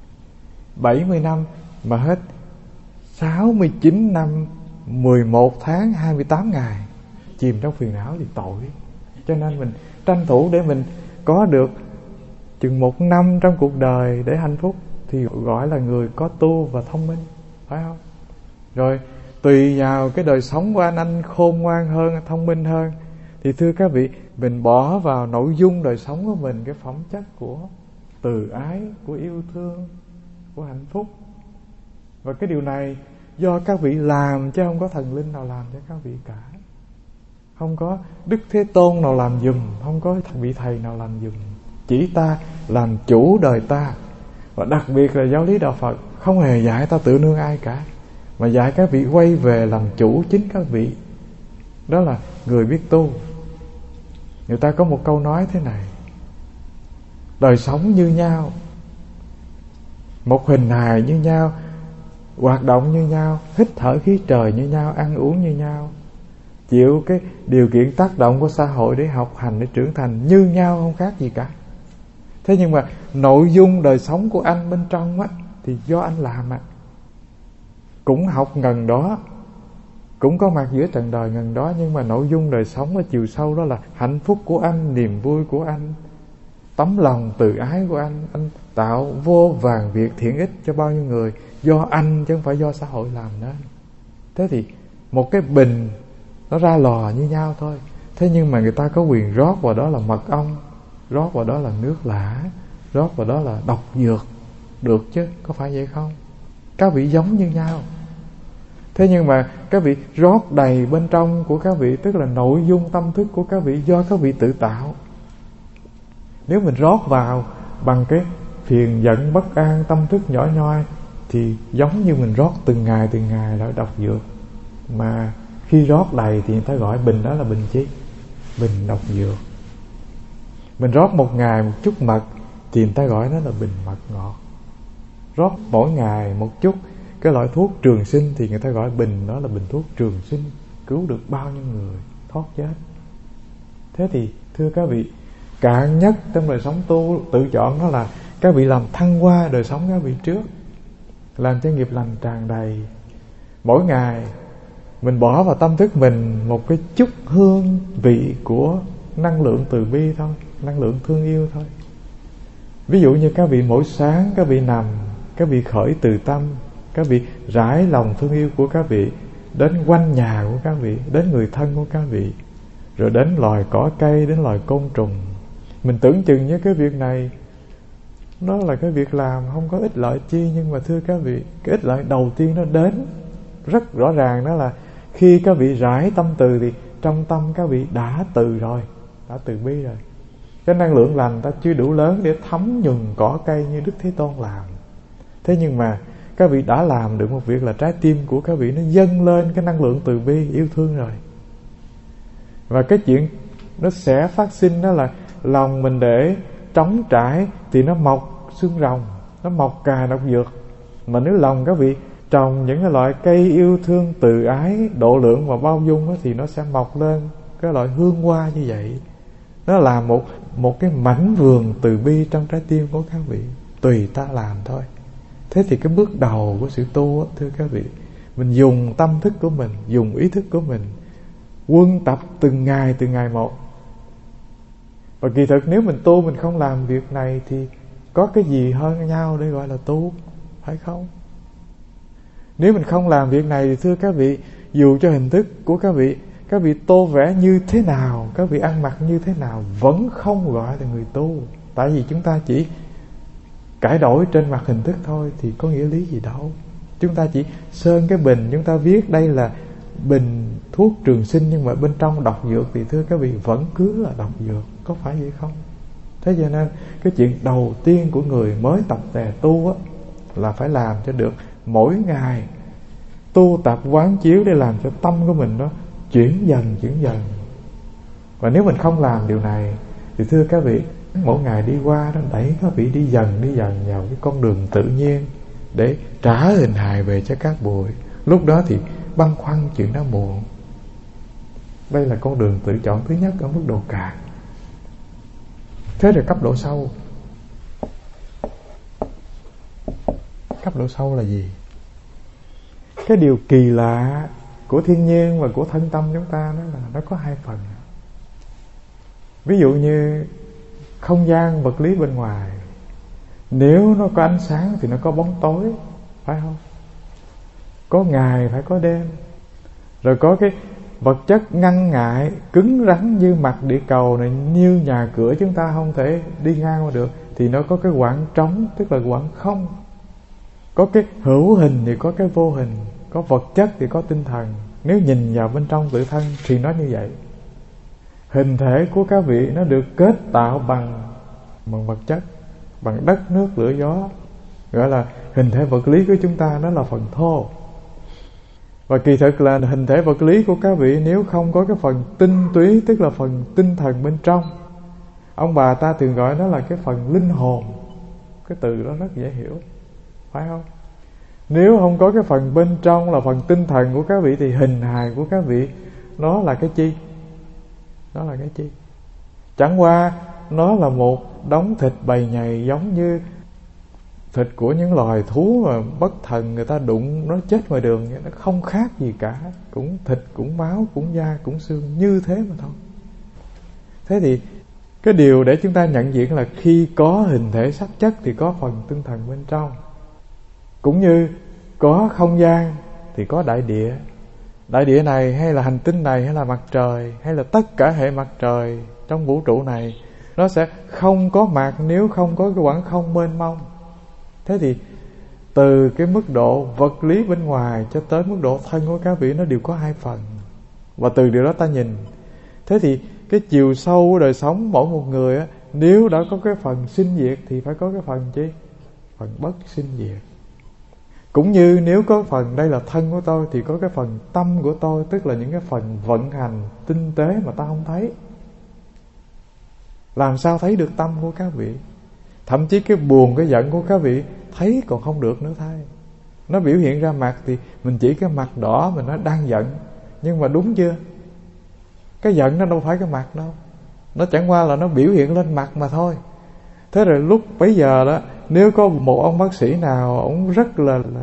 70 năm mà hết 69 năm 11 tháng 28 ngày chìm trong phiền não thì tội. Cho nên mình tranh thủ để mình có được chừng 1 năm trong cuộc đời để hạnh phúc thì gọi là người có tu và thông minh, phải không? Rồi tùy vào cái đời sống của anh khôn ngoan hơn, thông minh hơn, thì thưa các vị, mình bỏ vào nội dung đời sống của mình cái phẩm chất của từ ái, của yêu thương, của hạnh phúc. Và cái điều này do các vị làm, chứ không có thần linh nào làm cho các vị cả. Không có Đức Thế Tôn nào làm giùm, không có vị thầy nào làm giùm. Chỉ ta làm chủ đời ta. Và đặc biệt là giáo lý đạo Phật không hề dạy ta tự nương ai cả, mà dạy các vị quay về làm chủ chính các vị. Đó là người biết tu. Người ta có một câu nói thế này: đời sống như nhau, một hình hài như nhau, hoạt động như nhau, hít thở khí trời như nhau, ăn uống như nhau, chịu cái điều kiện tác động của xã hội để học hành, để trưởng thành như nhau, không khác gì cả. Thế nhưng mà nội dung đời sống của anh bên trong á, thì do anh làm á, cũng học ngần đó, cũng có mặt giữa trần đời ngần đó, nhưng mà nội dung đời sống ở chiều sâu đó là hạnh phúc của anh, niềm vui của anh, tấm lòng từ ái của anh tạo vô vàn việc thiện ích cho bao nhiêu người, do anh chứ không phải do xã hội làm nên. Thế thì một cái bình nó ra lò như nhau thôi, thế nhưng mà người ta có quyền rót vào đó là mật ong, rót vào đó là nước lã, rót vào đó là độc dược, được chứ, có phải vậy không? Các vị giống như nhau. Thế nhưng mà các vị rót đầy bên trong của các vị, tức là nội dung tâm thức của các vị do các vị tự tạo. Nếu mình rót vào bằng cái phiền giận bất an, tâm thức nhỏ nhoi, thì giống như mình rót từng ngày loại độc dược. Mà khi rót đầy thì người ta gọi bình đó là bình chi? Bình độc dược. Mình rót một ngày một chút mật thì người ta gọi nó là bình mật ngọt. Rót mỗi ngày một chút cái loại thuốc trường sinh thì người ta gọi bình đó là bình thuốc trường sinh, cứu được bao nhiêu người thoát chết. Thế thì thưa các vị, cạn nhất trong đời sống tu tự chọn đó là các vị làm thăng hoa đời sống các vị trước, làm cho nghiệp lành tràn đầy. Mỗi ngày mình bỏ vào tâm thức mình một cái chút hương vị của năng lượng từ bi thôi, năng lượng thương yêu thôi. Ví dụ như các vị mỗi sáng các vị nằm, các vị khởi từ tâm, các vị rải lòng thương yêu của các vị đến quanh nhà của các vị, đến người thân của các vị, rồi đến loài cỏ cây, đến loài côn trùng. Mình tưởng chừng như cái việc này nó là cái việc làm không có ích lợi chi, nhưng mà thưa các vị, cái ích lợi đầu tiên nó đến rất rõ ràng, đó là khi các vị rải tâm từ thì trong tâm các vị đã từ rồi, đã từ bi rồi. Cái năng lượng lành ta chưa đủ lớn để thấm nhuần cỏ cây như Đức Thế Tôn làm. Thế nhưng mà các vị đã làm được một việc là trái tim của các vị nó dâng lên cái năng lượng từ bi yêu thương rồi. Và cái chuyện nó sẽ phát sinh đó là lòng mình để trống trải thì nó mọc xương rồng, nó mọc cà độc dược. Mà nếu lòng các vị trồng những cái loại cây yêu thương, từ ái, độ lượng và bao dung đó, thì nó sẽ mọc lên cái loại hương hoa như vậy. Nó là một cái mảnh vườn từ bi trong trái tim của các vị. Tùy ta làm thôi. Thế thì cái bước đầu của sự tu đó, thưa các vị, mình dùng tâm thức của mình, dùng ý thức của mình, quân tập từng ngày một. Và kỳ thực nếu mình tu mình không làm việc này thì có cái gì hơn nhau để gọi là tu, phải không? Nếu mình không làm việc này thì thưa các vị, dù cho hình thức của các vị tô vẽ như thế nào, các vị ăn mặc như thế nào, vẫn không gọi là người tu. Tại vì chúng ta chỉ cải đổi trên mặt hình thức thôi thì có nghĩa lý gì đâu. Chúng ta chỉ sơn cái bình, chúng ta viết đây là bình thuốc trường sinh, nhưng mà bên trong độc dược thì thưa các vị vẫn cứ là độc dược, có phải vậy không? Thế cho nên cái chuyện đầu tiên của người mới tập tề tu á, là phải làm cho được mỗi ngày tu tập quán chiếu để làm cho tâm của mình nó chuyển dần. Và nếu mình không làm điều này thì thưa các vị, mỗi ngày đi qua nó đẩy các vị đi dần vào cái con đường tự nhiên để trả hình hài về cho các bụi. Lúc đó thì băn khoăn chuyện đó muộn. Đây là con đường tự chọn thứ nhất ở mức độ cạn. Thế là cấp độ sâu. Cấp độ sâu là gì? Cái điều kỳ lạ của thiên nhiên và của thân tâm chúng ta đó là nó có hai phần. Ví dụ như không gian vật lý bên ngoài, nếu nó có ánh sáng thì nó có bóng tối, phải không? Có ngày phải có đêm. Rồi có cái vật chất ngăn ngại, cứng rắn như mặt địa cầu này, như nhà cửa chúng ta không thể đi ngang qua được, thì nó có cái khoảng trống, tức là khoảng không. Có cái hữu hình thì có cái vô hình, có vật chất thì có tinh thần. Nếu nhìn vào bên trong tự thân thì nó như vậy. Hình thể của các vị nó được kết tạo bằng vật chất, bằng đất, nước, lửa, gió. Gọi là hình thể vật lý của chúng ta nó là phần thô. Và kỳ thực là hình thể vật lý của các vị nếu không có cái phần tinh túy, tức là phần tinh thần bên trong, ông bà ta thường gọi nó là cái phần linh hồn. Cái từ đó rất dễ hiểu, phải không? Nếu không có cái phần bên trong là phần tinh thần của các vị thì hình hài của các vị nó là cái chi? Nó là cái chi? Chẳng qua nó là một đống thịt bầy nhầy, giống như thịt của những loài thú mà bất thần người ta đụng nó chết ngoài đường, nó không khác gì cả, cũng thịt, cũng máu, cũng da, cũng xương, như thế mà thôi. Thế thì cái điều để chúng ta nhận diện là khi có hình thể sắc chất thì có phần tinh thần bên trong. Cũng như có không gian thì có đại địa. Đại địa này hay là hành tinh này hay là mặt trời hay là tất cả hệ mặt trời trong vũ trụ này, nó sẽ không có mặt nếu không có cái khoảng không mênh mông. Thế thì từ cái mức độ vật lý bên ngoài cho tới mức độ thân của các vị nó đều có hai phần. Và từ điều đó ta nhìn. Thế thì cái chiều sâu của đời sống mỗi một người á, nếu đã có cái phần sinh diệt thì phải có cái phần chi? Phần bất sinh diệt. Cũng như nếu có phần đây là thân của tôi thì có cái phần tâm của tôi, tức là những cái phần vận hành tinh tế mà ta không thấy. Làm sao thấy được tâm của các vị? Thậm chí cái buồn, cái giận của các vị thấy còn không được nữa thay. Nó biểu hiện ra mặt thì mình chỉ cái mặt đỏ mình nó đang giận. Nhưng mà đúng chưa? Cái giận nó đâu phải cái mặt đâu. Nó chẳng qua là nó biểu hiện lên mặt mà thôi. Thế rồi lúc bấy giờ đó, nếu có một ông bác sĩ nào ông rất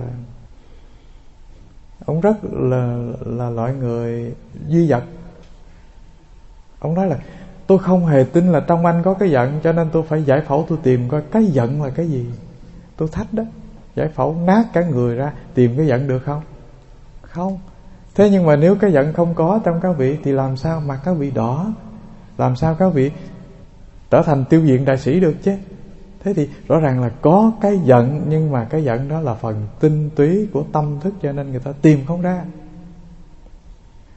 là loại người duy vật, ông nói là tôi không hề tin là trong anh có cái giận, cho nên tôi phải giải phẫu, tôi tìm coi cái giận là cái gì. Tôi thách đó, giải phẫu nát cả người ra tìm cái giận được không? Không. Thế nhưng mà nếu cái giận không có trong các vị thì làm sao mặt các vị đỏ, làm sao các vị trở thành tiêu diện đại sĩ được chứ? Thế thì rõ ràng là có cái giận, nhưng mà cái giận đó là phần tinh túy của tâm thức, cho nên người ta tìm không ra.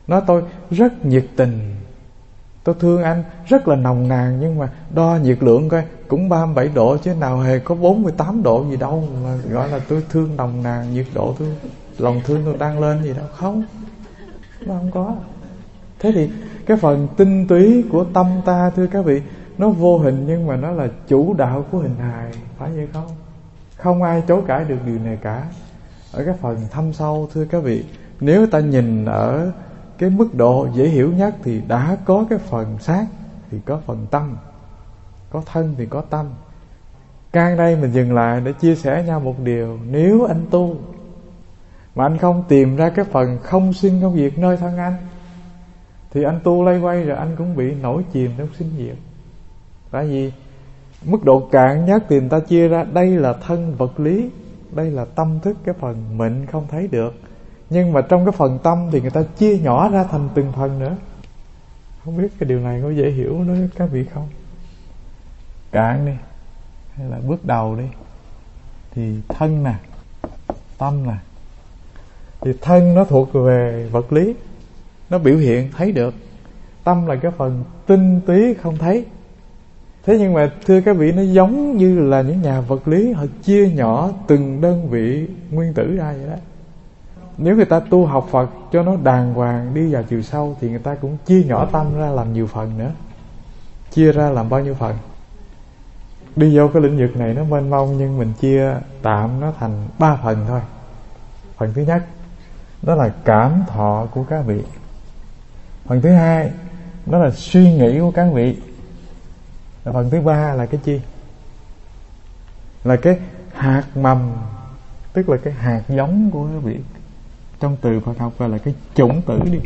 nói tôi rất nhiệt tình, tôi thương anh rất là nồng nàn, nhưng mà đo nhiệt lượng coi cũng 37 độ chứ nào hề có 48 độ gì đâu mà gọi là tôi thương nồng nàn, nhiệt độ tôi, lòng thương tôi đang lên gì đâu. Không, nó không có. Thế thì cái phần tinh túy của tâm ta, thưa các vị, nó vô hình nhưng mà nó là chủ đạo của hình hài, phải vậy không? Không ai chối cãi được điều này cả. Ở cái phần thâm sâu, thưa các vị, nếu ta nhìn ở cái mức độ dễ hiểu nhất thì đã có cái phần xác thì có phần tâm, có thân thì có tâm. Can đây mình dừng lại để chia sẻ nhau một điều. Nếu anh tu mà anh không tìm ra cái phần không sinh không diệt nơi thân anh, thì anh tu lây quay rồi anh cũng bị nổi chìm trong sinh diệt. Tại vì mức độ cạn nhất thì người ta chia ra đây là thân vật lý, đây là tâm thức, cái phần mệnh không thấy được. Nhưng mà trong cái phần tâm thì người ta chia nhỏ ra thành từng phần nữa. Không biết cái điều này có dễ hiểu đối với các vị không? Cạn đi, hay là bước đầu đi, thì thân nè, tâm nè. Thì thân nó thuộc về vật lý, nó biểu hiện thấy được. Tâm là cái phần tinh túy không thấy. Thế nhưng mà thưa các vị, nó giống như là những nhà vật lý, họ chia nhỏ từng đơn vị nguyên tử ra vậy đó. Nếu người ta tu học Phật cho nó đàng hoàng, đi vào chiều sâu, thì người ta cũng chia nhỏ tâm ra làm nhiều phần nữa. Chia ra làm bao nhiêu phần? Đi vô cái lĩnh vực này nó mênh mông, nhưng mình chia tạm nó thành 3 phần thôi. Phần thứ nhất đó là cảm thọ của các vị. Phần thứ hai đó là suy nghĩ của các vị. Và phần thứ ba là cái chi? Là cái hạt mầm, tức là cái hạt giống của các vị. Trong từ Phật học gọi là cái chủng tử đi.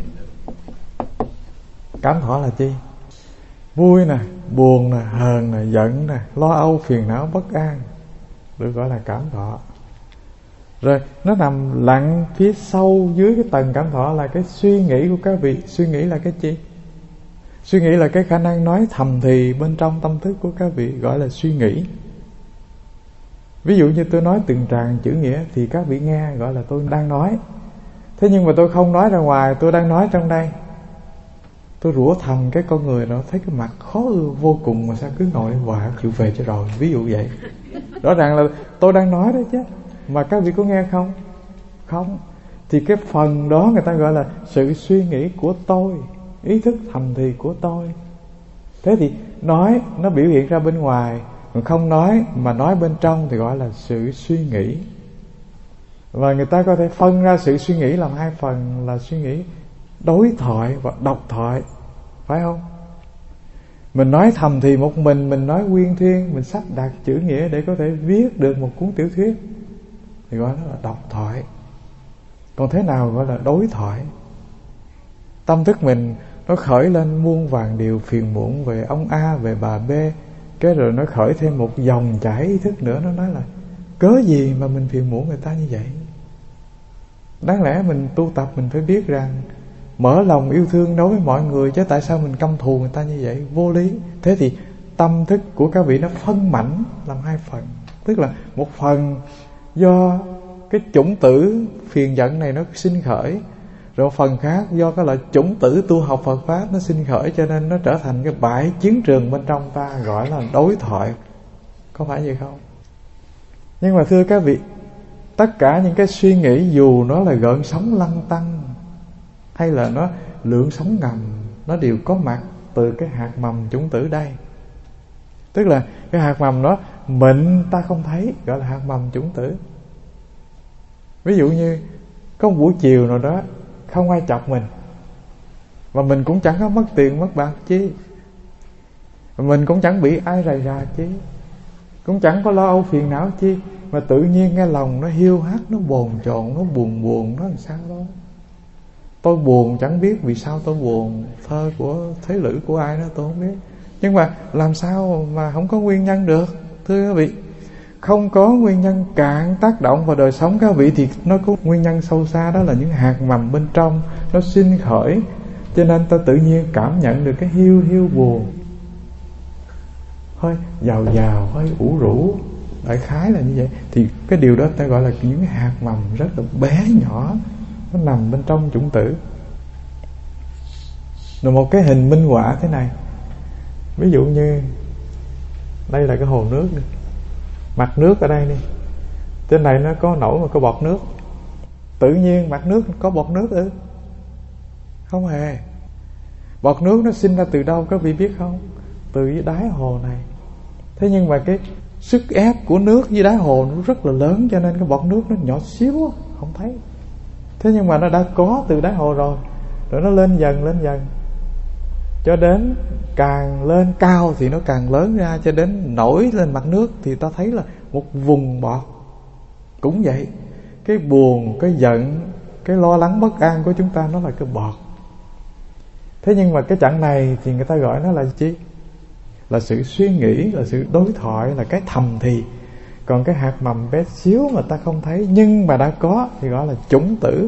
Cảm thọ là chi? Vui nè, buồn nè, hờn nè, giận nè, lo âu, phiền não, bất an, được gọi là cảm thọ. Rồi nó nằm lặng phía sâu dưới cái tầng cảm thọ là cái suy nghĩ của các vị. Suy nghĩ là cái chi? Suy nghĩ là cái khả năng nói thầm thì bên trong tâm thức của các vị, gọi là suy nghĩ. Ví dụ như tôi nói từng tràng chữ nghĩa thì các vị nghe gọi là tôi đang nói. Thế nhưng mà tôi không nói ra ngoài, tôi đang nói trong đây. Tôi rủa thầm cái con người đó, thấy cái mặt khó ưa vô cùng mà sao cứ ngồi hoài chịu về cho rồi. Ví dụ vậy. Rõ ràng là tôi đang nói đấy chứ, mà các vị có nghe không? Không. Thì cái phần đó người ta gọi là sự suy nghĩ của tôi, ý thức thầm thì của tôi. Thế thì nói nó biểu hiện ra bên ngoài, còn không nói mà nói bên trong thì gọi là sự suy nghĩ. Và người ta có thể phân ra sự suy nghĩ làm 2 phần, là suy nghĩ đối thoại và độc thoại, phải không? Mình nói thầm thì một mình nói uyên thuyên, mình sắp đặt chữ nghĩa để có thể viết được một cuốn tiểu thuyết thì gọi nó là độc thoại. Còn thế nào gọi là đối thoại? Tâm thức mình nó khởi lên muôn vàn điều phiền muộn về ông A, về bà B, cái rồi nó khởi thêm một dòng chảy ý thức nữa. Nó nói là cớ gì mà mình phiền muộn người ta như vậy? Đáng lẽ mình tu tập mình phải biết rằng mở lòng yêu thương đối với mọi người, chứ tại sao mình căm thù người ta như vậy? Vô lý. Thế thì tâm thức của các vị nó phân mảnh làm 2 phần. Tức là một phần do cái chủng tử phiền giận này nó sinh khởi, rồi một phần khác do cái là chủng tử tu học Phật Pháp nó sinh khởi, cho nên nó trở thành cái bãi chiến trường bên trong ta, gọi là đối thoại. Có phải vậy không? Nhưng mà thưa các vị, tất cả những cái suy nghĩ dù nó là gợn sóng lăn tăn hay là nó lượng sóng ngầm, nó đều có mặt từ cái hạt mầm chủng tử đây. Tức là cái hạt mầm đó mệnh ta không thấy, gọi là hạt mầm chủng tử. Ví dụ như có một buổi chiều nào đó không ai chọc mình, và mình cũng chẳng có mất tiền mất bạc chi, mình cũng chẳng bị ai rầy rà chi, cũng chẳng có lo âu phiền não chi, mà tự nhiên cái lòng nó hiu hắt, nó bồn chồn, nó buồn, nó làm sao đó. Tôi buồn chẳng biết vì sao tôi buồn. Thơ của Thế Lữ của ai đó tôi không biết. Nhưng mà làm sao mà không có nguyên nhân được? Thưa các vị, không có nguyên nhân cạn tác động vào đời sống các vị, thì nó có nguyên nhân sâu xa, đó là những hạt mầm bên trong nó sinh khởi, cho nên ta tự nhiên cảm nhận được cái hiu hiu buồn, hơi giàu giàu, hơi ủ rũ, đại khái là như vậy. Thì cái điều đó ta gọi là những hạt mầm rất là bé nhỏ, nó nằm bên trong chủng tử. Rồi một cái hình minh họa thế này. Ví dụ như đây là cái hồ nước đi, mặt nước ở đây đi, trên này nó có nổi một cái bọt nước. Tự nhiên mặt nước có bọt nước ư? Không hề. Bọt nước nó sinh ra từ đâu các vị biết không? Từ dưới đáy hồ này. Thế nhưng mà cái sức ép của nước dưới đáy hồ nó rất là lớn, cho nên cái bọt nước nó nhỏ xíu, không thấy. Thế nhưng mà nó đã có từ đáy hồ rồi nó lên dần cho đến càng lên cao thì nó càng lớn ra, cho đến nổi lên mặt nước thì ta thấy là một vùng bọt. Cũng vậy, cái buồn, cái giận, cái lo lắng bất an của chúng ta nó là cái bọt. Thế nhưng mà cái chặng này thì người ta gọi nó là chi? Là sự suy nghĩ, là sự đối thoại, là cái thầm thì. Còn cái hạt mầm bé xíu mà ta không thấy nhưng mà đã có thì gọi là chủng tử.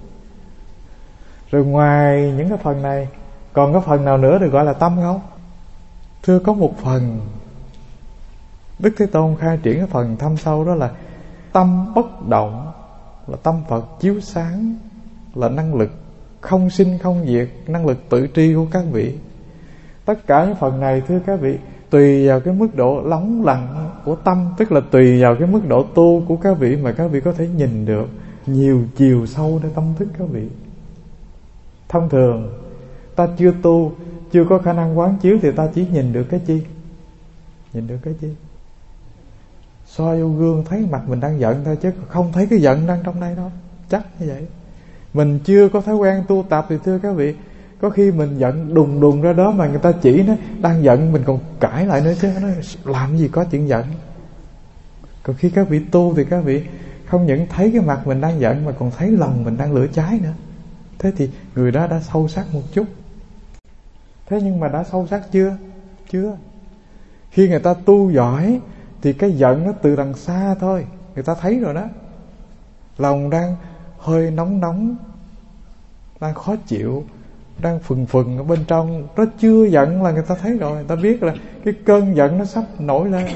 Rồi ngoài những cái phần này, còn có phần nào nữa được gọi là tâm không? Thưa, có một phần Đức Thế Tôn khai triển cái phần thâm sâu, đó là tâm bất động, là tâm Phật chiếu sáng, là năng lực không sinh không diệt, năng lực tự tri của các vị. Tất cả những phần này thưa các vị, tùy vào cái mức độ lắng lặng của tâm, tức là tùy vào cái mức độ tu của các vị mà các vị có thể nhìn được nhiều chiều sâuในtâm thức các vị. Thông thường ta chưa tu, chưa có khả năng quán chiếu thì ta chỉ nhìn được cái chi? Nhìn được cái chi? Soi vô gương thấy mặt mình đang giận thôi, chứ không thấy cái giận đang trong đây đâu. Chắc như vậy. Mình chưa có thói quen tu tập thì thưa các vị, có khi mình giận đùng đùng ra đó mà người ta chỉ nó đang giận, mình còn cãi lại nữa chứ, nó làm gì có chuyện giận. Còn khi các vị tu thì các vị không những thấy cái mặt mình đang giận mà còn thấy lòng mình đang lửa cháy nữa. Thế thì người đó đã sâu sắc một chút. Thế nhưng mà đã sâu sắc chưa? Chưa. Khi người ta tu giỏi thì cái giận nó từ đằng xa thôi, người ta thấy rồi đó. Lòng đang hơi nóng nóng, đang khó chịu, đang phừng phừng ở bên trong, nó chưa giận là người ta thấy rồi, người ta biết là cái cơn giận nó sắp nổi lên.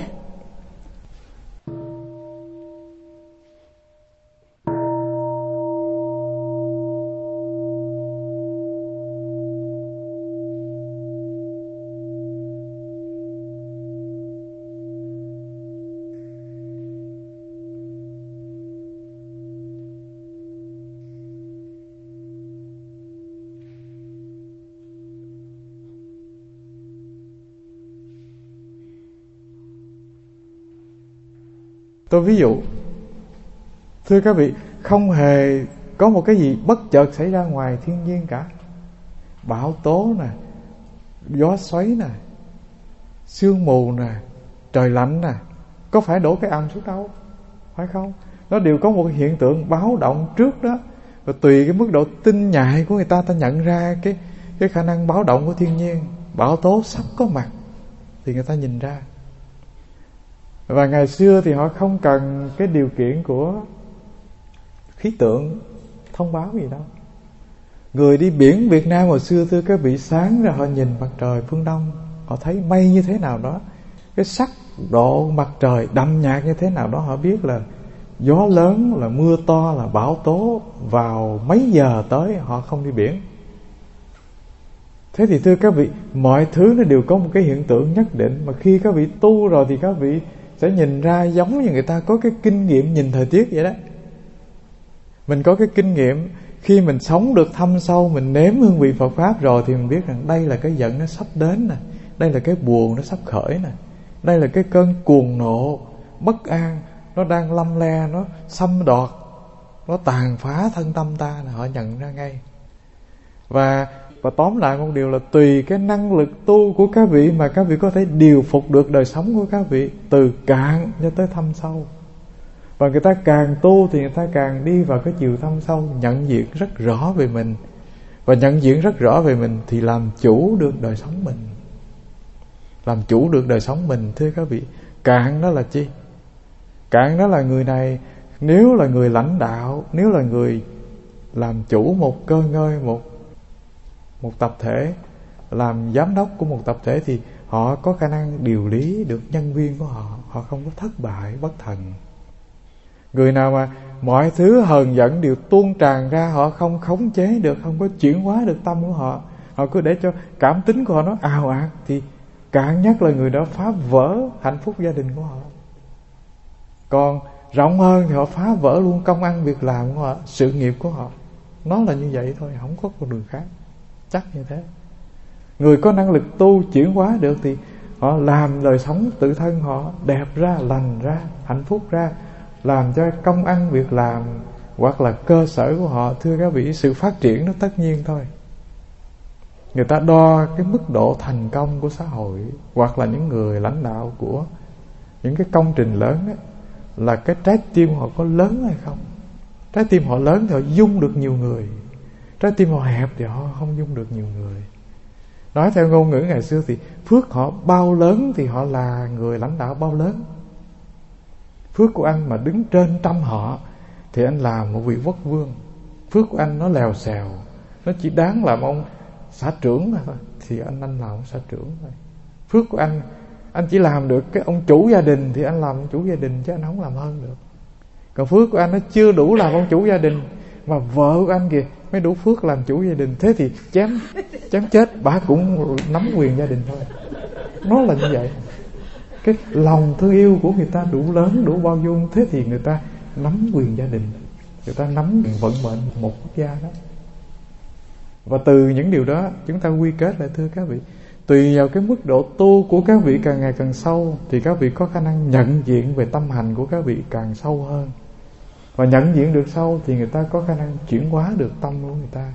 Tôi ví dụ, thưa các vị, không hề có một cái gì bất chợt xảy ra ngoài thiên nhiên cả. Bão tố nè, gió xoáy nè, sương mù nè, trời lạnh nè, có phải đổ cái ầm xuống đâu, phải không? Nó đều có một hiện tượng báo động trước đó. Và tùy cái mức độ tinh nhạy của người ta, ta nhận ra cái khả năng báo động của thiên nhiên. Bão tố sắp có mặt thì người ta nhìn ra. Và ngày xưa thì họ không cần cái điều kiện của khí tượng thông báo gì đâu. Người đi biển Việt Nam hồi xưa thưa các vị, sáng ra họ nhìn mặt trời phương Đông, họ thấy mây như thế nào đó, cái sắc độ mặt trời đậm nhạt như thế nào đó, họ biết là gió lớn, là mưa to, là bão tố, vào mấy giờ tới họ không đi biển. Thế thì thưa các vị, mọi thứ nó đều có một cái hiện tượng nhất định, mà khi các vị tu rồi thì các vị sẽ nhìn ra, giống như người ta có cái kinh nghiệm nhìn thời tiết vậy đó. Mình có cái kinh nghiệm, khi mình sống được thâm sâu, mình nếm hương vị Phật Pháp rồi thì mình biết rằng đây là cái giận nó sắp đến nè, đây là cái buồn nó sắp khởi nè, đây là cái cơn cuồng nộ, bất an, nó đang lâm le, nó xâm đoạt, nó tàn phá thân tâm ta, là họ nhận ra ngay. Và tóm lại một điều là tùy cái năng lực tu của các vị mà các vị có thể điều phục được đời sống của các vị, từ cạn cho tới thâm sâu. Và người ta càng tu thì người ta càng đi vào cái chiều thâm sâu, nhận diện rất rõ về mình. Và nhận diện rất rõ về mình thì làm chủ được đời sống mình. Làm chủ được đời sống mình thưa các vị. Cạn đó là chi? Cạn đó là người này, nếu là người lãnh đạo, nếu là người làm chủ một cơ ngơi, một tập thể, làm giám đốc của một tập thể, thì họ có khả năng điều lý được nhân viên của họ, họ không có thất bại, bất thần. Người nào mà mọi thứ hờn giận đều tuôn tràn ra, họ không khống chế được, không có chuyển hóa được tâm của họ, họ cứ để cho cảm tính của họ nó ào ạt, thì cạn nhất là người đó phá vỡ hạnh phúc gia đình của họ. Còn rộng hơn thì họ phá vỡ luôn công ăn việc làm của họ, sự nghiệp của họ. Nó là như vậy thôi, không có con đường khác. Chắc như thế. Người có năng lực tu chuyển hóa được thì họ làm đời sống tự thân họ đẹp ra, lành ra, hạnh phúc ra, làm cho công ăn việc làm hoặc là cơ sở của họ, thưa các vị, sự phát triển nó tất nhiên thôi. Người ta đo cái mức độ thành công của xã hội hoặc là những người lãnh đạo của những cái công trình lớn ấy, là cái trái tim họ có lớn hay không. Trái tim họ lớn thì họ dung được nhiều người, trái tim họ hẹp thì họ không dung được nhiều người. Nói theo ngôn ngữ ngày xưa thì phước họ bao lớn thì họ là người lãnh đạo bao lớn. Phước của anh mà đứng trên trăm họ thì anh là một vị quốc vương. Phước của anh nó lèo xèo, nó chỉ đáng làm ông xã trưởng thôi, thì anh làm ông xã trưởng thôi. Phước của anh chỉ làm được cái ông chủ gia đình thì anh làm ông chủ gia đình, chứ anh không làm hơn được. Còn phước của anh nó chưa đủ làm ông chủ gia đình, mà vợ của anh kìa mới đủ phước làm chủ gia đình, thế thì chém chết bà cũng nắm quyền gia đình thôi. Nó là như vậy. Cái lòng thương yêu của người ta đủ lớn, đủ bao dung, thế thì người ta nắm quyền gia đình, người ta nắm vận mệnh một quốc gia đó. Và từ những điều đó chúng ta quy kết lại, thưa các vị, tùy vào cái mức độ tu của các vị càng ngày càng sâu thì các vị có khả năng nhận diện về tâm hành của các vị càng sâu hơn. Và nhận diện được sâu thì người ta có khả năng chuyển hóa được tâm của người ta.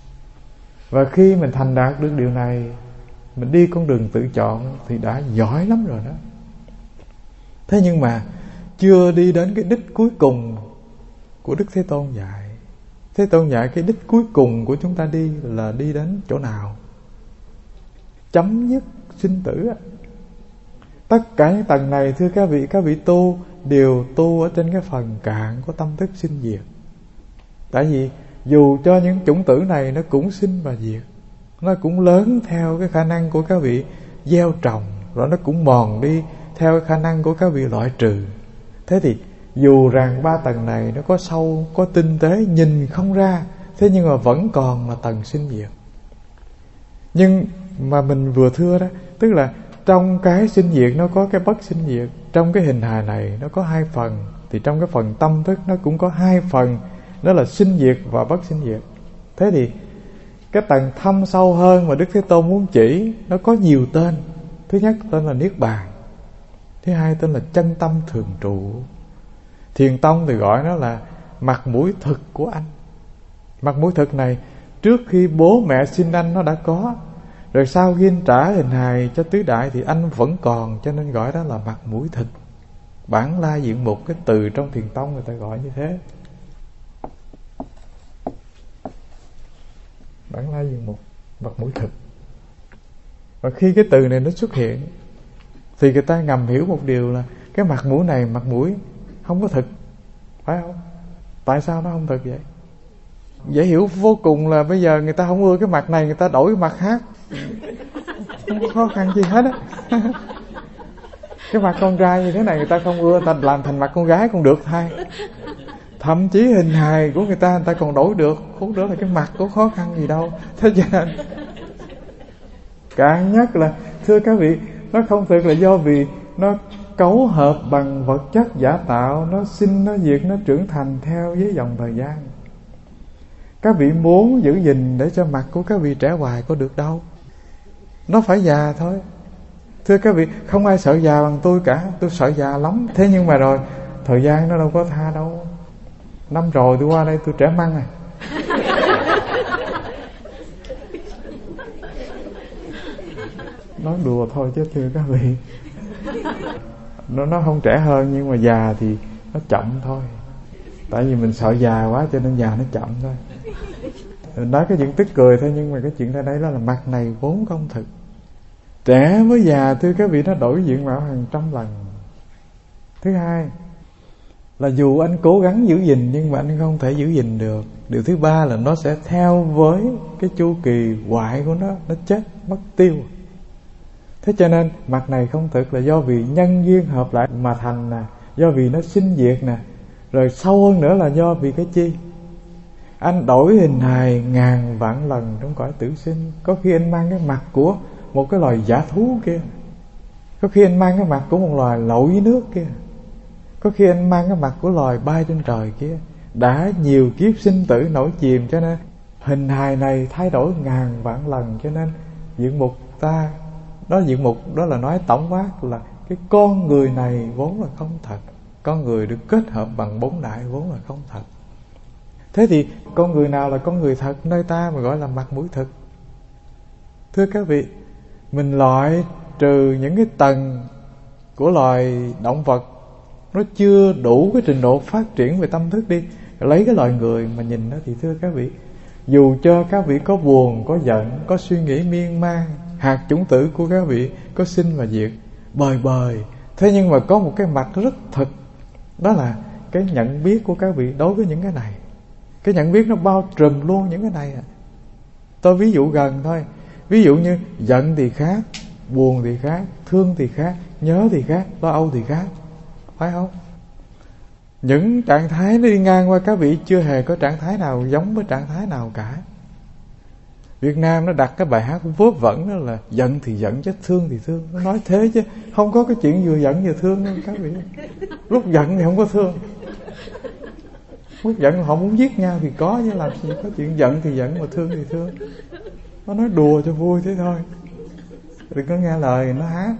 Và khi mình thành đạt được điều này, mình đi con đường tự chọn thì đã giỏi lắm rồi đó. Thế nhưng mà chưa đi đến cái đích cuối cùng của Đức Thế Tôn dạy. Thế Tôn dạy cái đích cuối cùng của chúng ta đi là đi đến chỗ nào? Chấm dứt sinh tử. Tất cả những tầng này, thưa các vị tu đều tu ở trên cái phần cạn của tâm thức sinh diệt. Tại vì dù cho những chủng tử này nó cũng sinh và diệt, nó cũng lớn theo cái khả năng của các vị gieo trồng, rồi nó cũng mòn đi theo cái khả năng của các vị loại trừ. Thế thì dù rằng ba tầng này nó có sâu, có tinh tế, nhìn không ra, thế nhưng mà vẫn còn là tầng sinh diệt. Nhưng mà mình vừa thưa đó, tức là trong cái sinh diệt nó có cái bất sinh diệt. Trong cái hình hài này nó có hai phần, thì trong cái phần tâm thức nó cũng có hai phần, đó là sinh diệt và bất sinh diệt. Thế thì cái tầng thâm sâu hơn mà Đức Thế Tôn muốn chỉ nó có nhiều tên. Thứ nhất tên là Niết Bàn, thứ hai tên là chân tâm thường trụ. Thiền tông thì gọi nó là mặt mũi thực của anh. Mặt mũi thực này trước khi bố mẹ sinh anh nó đã có, rồi sau khi anh trả hình hài cho tứ đại thì anh vẫn còn, cho nên gọi đó là mặt mũi thực. Bản La Diện Mục, cái từ trong Thiền tông người ta gọi như thế. Bản La Diện Mục, mặt mũi thực. Và khi cái từ này nó xuất hiện thì người ta ngầm hiểu một điều là cái mặt mũi này mặt mũi không có thực, phải không? Tại sao nó không thực vậy? Dễ hiểu vô cùng là bây giờ người ta không ưa cái mặt này, người ta đổi cái mặt khác, không có khó khăn gì hết á. Cái mặt con trai như thế này người ta không ưa, người ta làm thành mặt con gái còn được thay. Thậm chí hình hài của người ta còn đổi được, khúc đó là cái mặt có khó khăn gì đâu. Thế cho nên càng nhất là, thưa các vị, nó không thực là do vì nó cấu hợp bằng vật chất giả tạo, nó sinh, nó diệt, nó trưởng thành theo với dòng thời gian. Các vị muốn giữ gìn để cho mặt của các vị trẻ hoài có được đâu, nó phải già thôi. Thưa các vị, không ai sợ già bằng tôi cả, tôi sợ già lắm. Thế nhưng mà rồi thời gian nó đâu có tha đâu. Năm rồi tôi qua đây tôi trẻ măng này. Nói đùa thôi chứ thưa các vị, nó không trẻ hơn, nhưng mà già thì nó chậm thôi. Tại vì mình sợ già quá cho nên già nó chậm thôi. Mình nói cái chuyện tức cười thôi, nhưng mà cái chuyện ở đây đó là mặt này vốn không thực. Trẻ với già, thưa các vị, nó đổi diện mạo hàng trăm lần. Thứ hai là dù anh cố gắng giữ gìn nhưng mà anh không thể giữ gìn được. Điều thứ ba là nó sẽ theo với cái chu kỳ hoại của nó chết, mất tiêu. Thế cho nên mặt này không thực là do vì nhân duyên hợp lại mà thành nè, do vì nó sinh diệt nè, rồi sâu hơn nữa là do vì cái chi? Anh đổi hình hài ngàn vạn lần trong cõi tử sinh. Có khi anh mang cái mặt của một cái loài dã thú kia, có khi anh mang cái mặt của một loài lội dưới nước kia, có khi anh mang cái mặt của loài bay trên trời kia. Đã nhiều kiếp sinh tử nổi chìm, cho nên hình hài này thay đổi ngàn vạn lần. Cho nên diện mục ta, diện mục đó là nói tổng quát là cái con người này vốn là không thật. Con người được kết hợp bằng bốn đại vốn là không thật. Thế thì con người nào là con người thật nơi ta mà gọi là mặt mũi thực? Thưa các vị, mình loại trừ những cái tầng của loài động vật nó chưa đủ cái trình độ phát triển về tâm thức đi, lấy cái loài người mà nhìn nó, thì thưa các vị, dù cho các vị có buồn, có giận, có suy nghĩ miên man, hạt chủng tử của các vị có sinh và diệt bời bời, thế nhưng mà có một cái mặt rất thật, đó là cái nhận biết của các vị đối với những cái này. Cái nhận biết nó bao trùm luôn những cái này. Tôi ví dụ gần thôi. Ví dụ như giận thì khác, buồn thì khác, thương thì khác, nhớ thì khác, lo âu thì khác, phải không? Những trạng thái nó đi ngang qua các vị chưa hề có trạng thái nào giống với trạng thái nào cả. Việt Nam nó đặt cái bài hát vớ vẩn đó là giận thì giận chứ thương thì thương. Nó nói thế chứ không có cái chuyện vừa giận vừa thương đâu các vị. Lúc giận thì không có thương, lúc giận họ muốn giết nhau thì có, chứ làm gì có chuyện giận thì giận mà thương thì thương. Nó nói đùa cho vui thế thôi, đừng có nghe lời nó hát.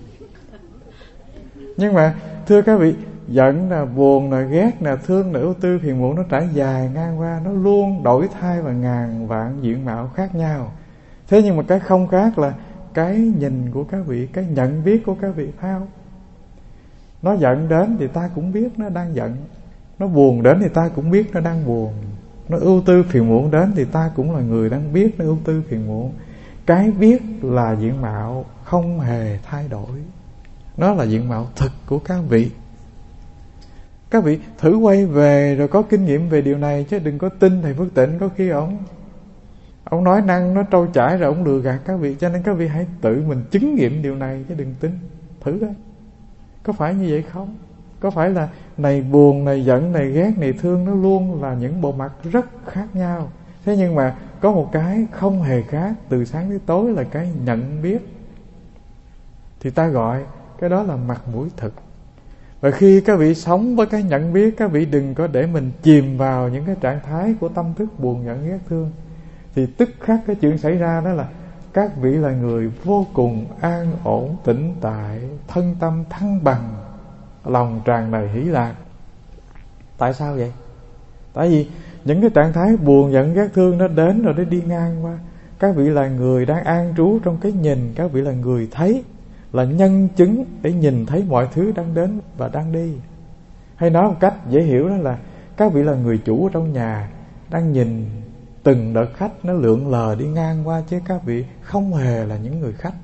Nhưng mà thưa các vị, giận nè, buồn nè, ghét nè, thương nè, ưu tư, phiền muộn, nó trải dài ngang qua, nó luôn đổi thay và ngàn vạn diện mạo khác nhau. Thế nhưng mà cái không khác là cái nhìn của các vị, cái nhận biết của các vị, phải không? Nó giận đến thì ta cũng biết nó đang giận, nó buồn đến thì ta cũng biết nó đang buồn, nó ưu tư phiền muộn đến thì ta cũng là người đang biết nó ưu tư phiền muộn. Cái biết là diện mạo không hề thay đổi, nó là diện mạo thực của các vị. Các vị thử quay về rồi có kinh nghiệm về điều này, chứ đừng có tin thầy Phước Tịnh. Có khi ông nói năng nó trôi chảy rồi ông lừa gạt các vị. Cho nên các vị hãy tự mình chứng nghiệm điều này chứ đừng tin. Thử coi, có phải như vậy không? Có phải là này buồn, này giận, này ghét, này thương, nó luôn là những bộ mặt rất khác nhau. Thế nhưng mà có một cái không hề khác, từ sáng đến tối, là cái nhận biết. Thì ta gọi cái đó là mặt mũi thực. Và khi các vị sống với cái nhận biết, các vị đừng có để mình chìm vào những cái trạng thái của tâm thức buồn, giận, ghét, thương. Thì tức khắc cái chuyện xảy ra đó là các vị là người vô cùng an ổn, tĩnh tại, thân tâm thăng bằng, lòng tràn đầy hỷ lạc. Tại sao vậy? Tại vì những cái trạng thái buồn, giận, ghét, thương nó đến rồi nó đi ngang qua. Các vị là người đang an trú trong cái nhìn. Các vị là người thấy, là nhân chứng để nhìn thấy mọi thứ đang đến và đang đi. Hay nói một cách dễ hiểu đó là các vị là người chủ ở trong nhà, đang nhìn từng đợt khách nó lượn lờ đi ngang qua, chứ các vị không hề là những người khách.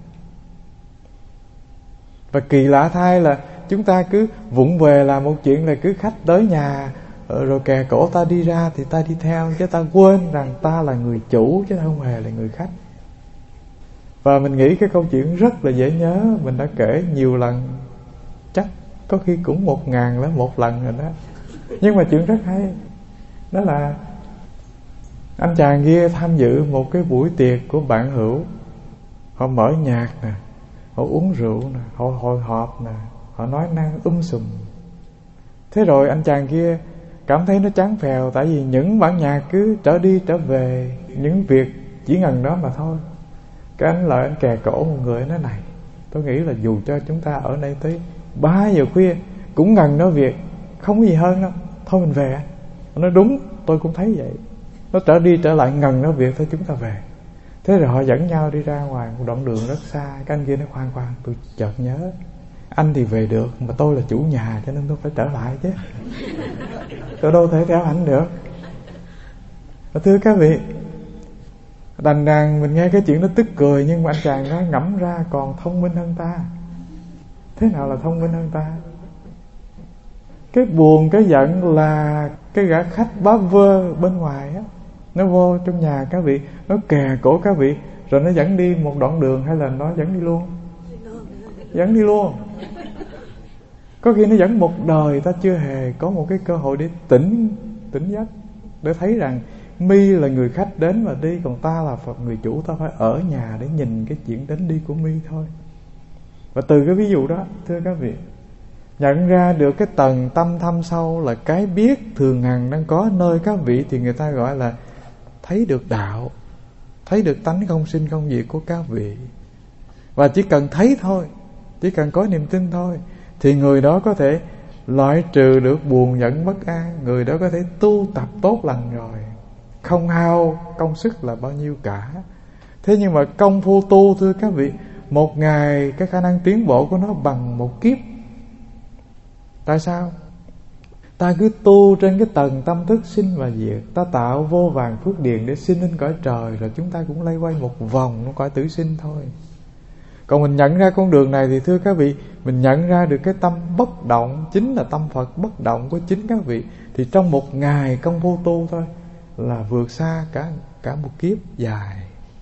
Và kỳ lạ thay là chúng ta cứ vụng về làm một chuyện là cứ khách tới nhà rồi kè cổ ta đi ra thì ta đi theo, chứ ta quên rằng ta là người chủ chứ không hề là người khách. Và mình nghĩ cái câu chuyện rất là dễ nhớ, mình đã kể nhiều lần, chắc có khi cũng 1001 lần rồi đó. Nhưng mà chuyện rất hay, đó là anh chàng kia tham dự một cái buổi tiệc của bạn hữu. Họ mở nhạc nè, họ uống rượu nè, họ hội họp nè, họ nói năng sùm. Thế rồi anh chàng kia cảm thấy nó chán phèo, tại vì những bản nhạc cứ trở đi trở về, những việc chỉ ngần đó mà thôi. Cái anh lại anh kè cổ một người nói này, tôi nghĩ là dù cho chúng ta ở đây tới 3 giờ khuya cũng ngần nói việc, không có gì hơn đâu, thôi mình về. Nó nói đúng, tôi cũng thấy vậy. Nó trở đi trở lại ngần nói việc, thôi chúng ta về. Thế rồi họ dẫn nhau đi ra ngoài một đoạn đường rất xa. Cái anh kia nói khoan khoan, tôi chợt nhớ, anh thì về được mà tôi là chủ nhà cho nên tôi phải trở lại chứ, tôi đâu thể theo anh được. Thưa các vị, đành rằng mình nghe cái chuyện đó tức cười, nhưng mà anh chàng đó ngẫm ra còn thông minh hơn ta. Thế nào là thông minh hơn ta? Cái buồn, cái giận là cái gã khách bá vơ bên ngoài á, nó vô trong nhà các vị, nó kè cổ các vị, rồi nó dẫn đi một đoạn đường, hay là nó dẫn đi luôn? Dẫn đi luôn. Có khi nó dẫn một đời, ta chưa hề có một cái cơ hội để tỉnh giấc, để thấy rằng Mi là người khách đến và đi, còn ta là Phật người chủ, ta phải ở nhà để nhìn cái chuyện đến đi của Mi thôi. Và từ cái ví dụ đó, thưa các vị, nhận ra được cái tầng tâm thâm sâu là cái biết thường hằng đang có nơi các vị, thì người ta gọi là thấy được đạo, thấy được tánh không sinh không diệt của các vị. Và chỉ cần thấy thôi, chỉ cần có niềm tin thôi, thì người đó có thể loại trừ được buồn giận bất an, người đó có thể tu tập tốt lành rồi, không hao công sức là bao nhiêu cả. Thế nhưng mà công phu tu, thưa các vị, một ngày cái khả năng tiến bộ của nó bằng một kiếp. Tại sao? Ta cứ tu trên cái tầng tâm thức sinh và diệt, ta tạo vô vàn phước điền để sinh lên cõi trời, rồi chúng ta cũng lay quay một vòng nó cõi tử sinh thôi. Còn mình nhận ra con đường này thì thưa các vị, mình nhận ra được cái tâm bất động, chính là tâm Phật bất động của chính các vị, thì trong một ngày công phu tu thôi là vượt xa cả một kiếp dài.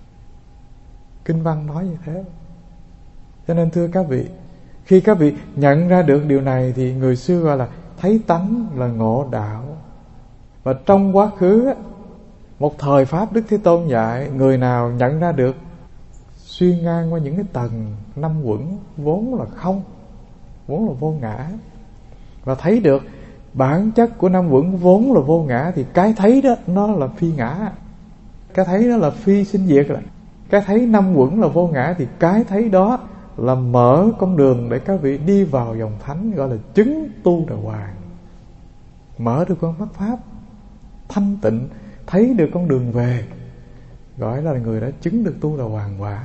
Kinh văn nói như thế. Cho nên thưa các vị, khi các vị nhận ra được điều này thì người xưa gọi là thấy tánh là ngộ đạo. Và trong quá khứ, một thời Pháp Đức Thế Tôn dạy, người nào nhận ra được, xuyên ngang qua những cái tầng năm uẩn vốn là không, vốn là vô ngã, và thấy được bản chất của năm uẩn vốn là vô ngã, thì cái thấy đó nó là phi ngã, cái thấy đó là phi sinh diệt rồi. Cái thấy năm uẩn là vô ngã thì cái thấy đó là mở con đường để các vị đi vào dòng thánh, gọi là chứng tu đà hoàng. Mở được con mắt pháp thanh tịnh, thấy được con đường về, gọi là người đã chứng được tu đà hoàng quả.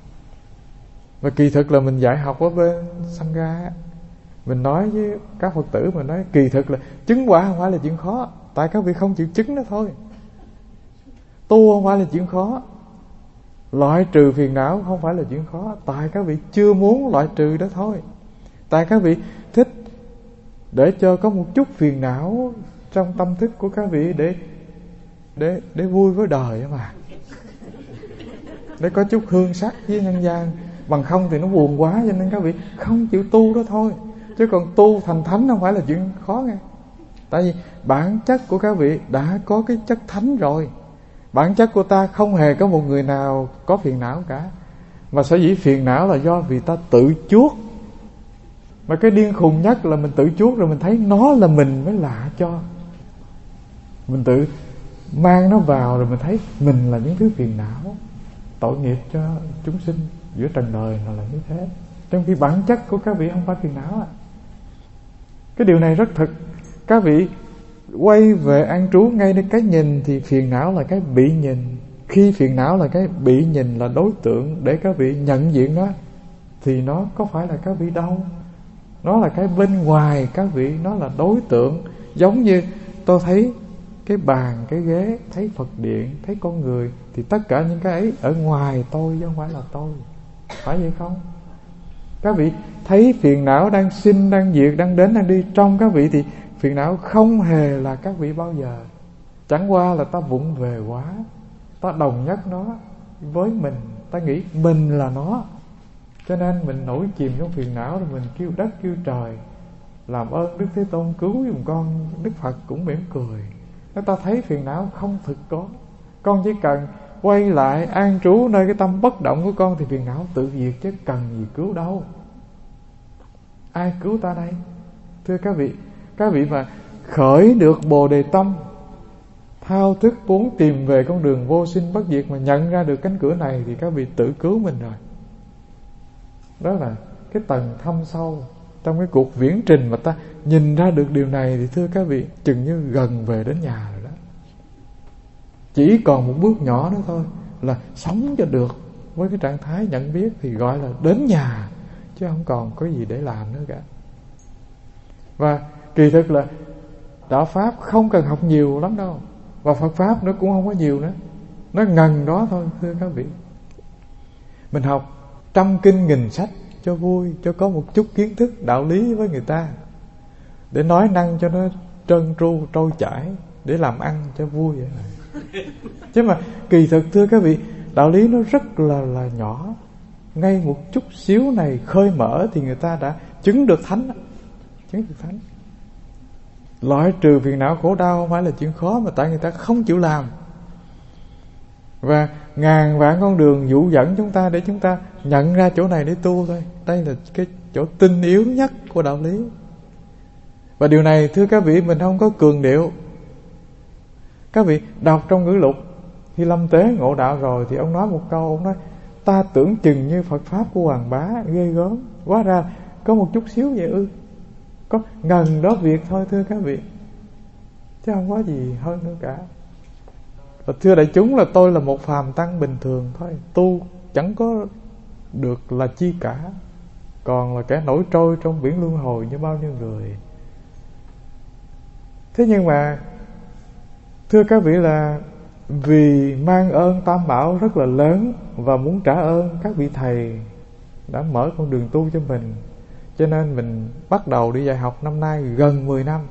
Và kỳ thực là mình dạy học ở bên Sangha, mình nói với các Phật tử, mình nói kỳ thực là chứng quả không phải là chuyện khó, tại các vị không chịu chứng đó thôi. Tu không phải là chuyện khó, loại trừ phiền não không phải là chuyện khó, tại các vị chưa muốn loại trừ đó thôi. Tại các vị thích để cho có một chút phiền não trong tâm thức của các vị để vui với đời mà, để có chút hương sắc với nhân gian. Bằng không thì nó buồn quá, cho nên các vị không chịu tu đó thôi. Chứ còn tu thành thánh không phải là chuyện khó nghe. Tại vì bản chất của các vị đã có cái chất thánh rồi. Bản chất của ta không hề có một người nào có phiền não cả. Mà sở dĩ phiền não là do vì ta tự chuốc. Mà cái điên khùng nhất là mình tự chuốc rồi mình thấy nó là mình mới lạ cho. Mình tự mang nó vào rồi mình thấy mình là những thứ phiền não, tội nghiệp cho chúng sinh giữa trần đời là như thế. Trong khi bản chất của các vị không phải phiền não. Cái điều này rất thực. Các vị quay về an trú ngay nơi cái nhìn thì phiền não là cái bị nhìn. Khi phiền não là cái bị nhìn, là đối tượng để các vị nhận diện nó, thì nó có phải là các vị đâu. Nó là cái bên ngoài các vị, nó là đối tượng. Giống như tôi thấy cái bàn, cái ghế, thấy Phật điện, thấy con người, thì tất cả những cái ấy ở ngoài tôi chứ không phải là tôi. Phải vậy không? Các vị thấy phiền não đang sinh, đang diệt, đang đến, đang đi trong các vị, thì phiền não không hề là các vị bao giờ. Chẳng qua là ta vụng về quá, ta đồng nhất nó với mình, ta nghĩ mình là nó, cho nên mình nổi chìm trong phiền não, rồi mình kêu đất kêu trời. Làm ơn Đức Thế Tôn cứu giùm con. Đức Phật cũng mỉm cười. Nếu ta thấy phiền não không thực có, con chỉ cần quay lại an trú nơi cái tâm bất động của con, thì phiền não tự diệt, chứ cần gì cứu đâu. Ai cứu ta đây? Thưa các vị mà khởi được Bồ Đề tâm, thao thức muốn tìm về con đường vô sinh bất diệt, mà nhận ra được cánh cửa này, thì các vị tự cứu mình rồi. Đó là cái tầng thâm sâu trong cái cuộc viễn trình mà ta nhìn ra được điều này, thì thưa các vị, chừng như gần về đến nhà rồi đó. Chỉ còn một bước nhỏ nữa thôi là sống cho được với cái trạng thái nhận biết, thì gọi là đến nhà, chứ không còn có gì để làm nữa cả. Và kỳ thực là đạo Pháp không cần học nhiều lắm đâu, và Phật Pháp nó cũng không có nhiều nữa, nó ngần đó thôi. Thưa các vị, mình học 100 kinh nghìn sách cho vui, cho có một chút kiến thức đạo lý với người ta, để nói năng cho nó trơn tru trôi chảy, để làm ăn cho vui vậy này. Chứ mà kỳ thực thưa các vị, đạo lý nó rất là nhỏ. Ngay một chút xíu này khơi mở thì người ta đã chứng được thánh. Chứng được thánh. Loại trừ phiền não khổ đau không phải là chuyện khó, mà tại người ta không chịu làm. Và ngàn vạn con đường dụ dẫn chúng ta để chúng ta nhận ra chỗ này để tu thôi. Đây là cái chỗ tinh yếu nhất của đạo lý. Và điều này thưa các vị, mình không có cường điệu. Các vị đọc trong ngữ lục, khi Lâm Tế ngộ đạo rồi thì ông nói một câu, ông nói: ta tưởng chừng như Phật Pháp của Hoàng Bá ghê gớm, hóa ra có một chút xíu vậy ư. Có ngần đó việc thôi thưa các vị, chứ không có gì hơn nữa cả. Và thưa đại chúng, là tôi là một phàm tăng bình thường thôi, tu chẳng có được là chi cả, còn là kẻ nổi trôi trong biển luân hồi như bao nhiêu người. Thế nhưng mà thưa các vị, là vì mang ơn Tam Bảo rất là lớn và muốn trả ơn các vị thầy đã mở con đường tu cho mình, cho nên mình bắt đầu đi dạy học năm nay gần 10 năm.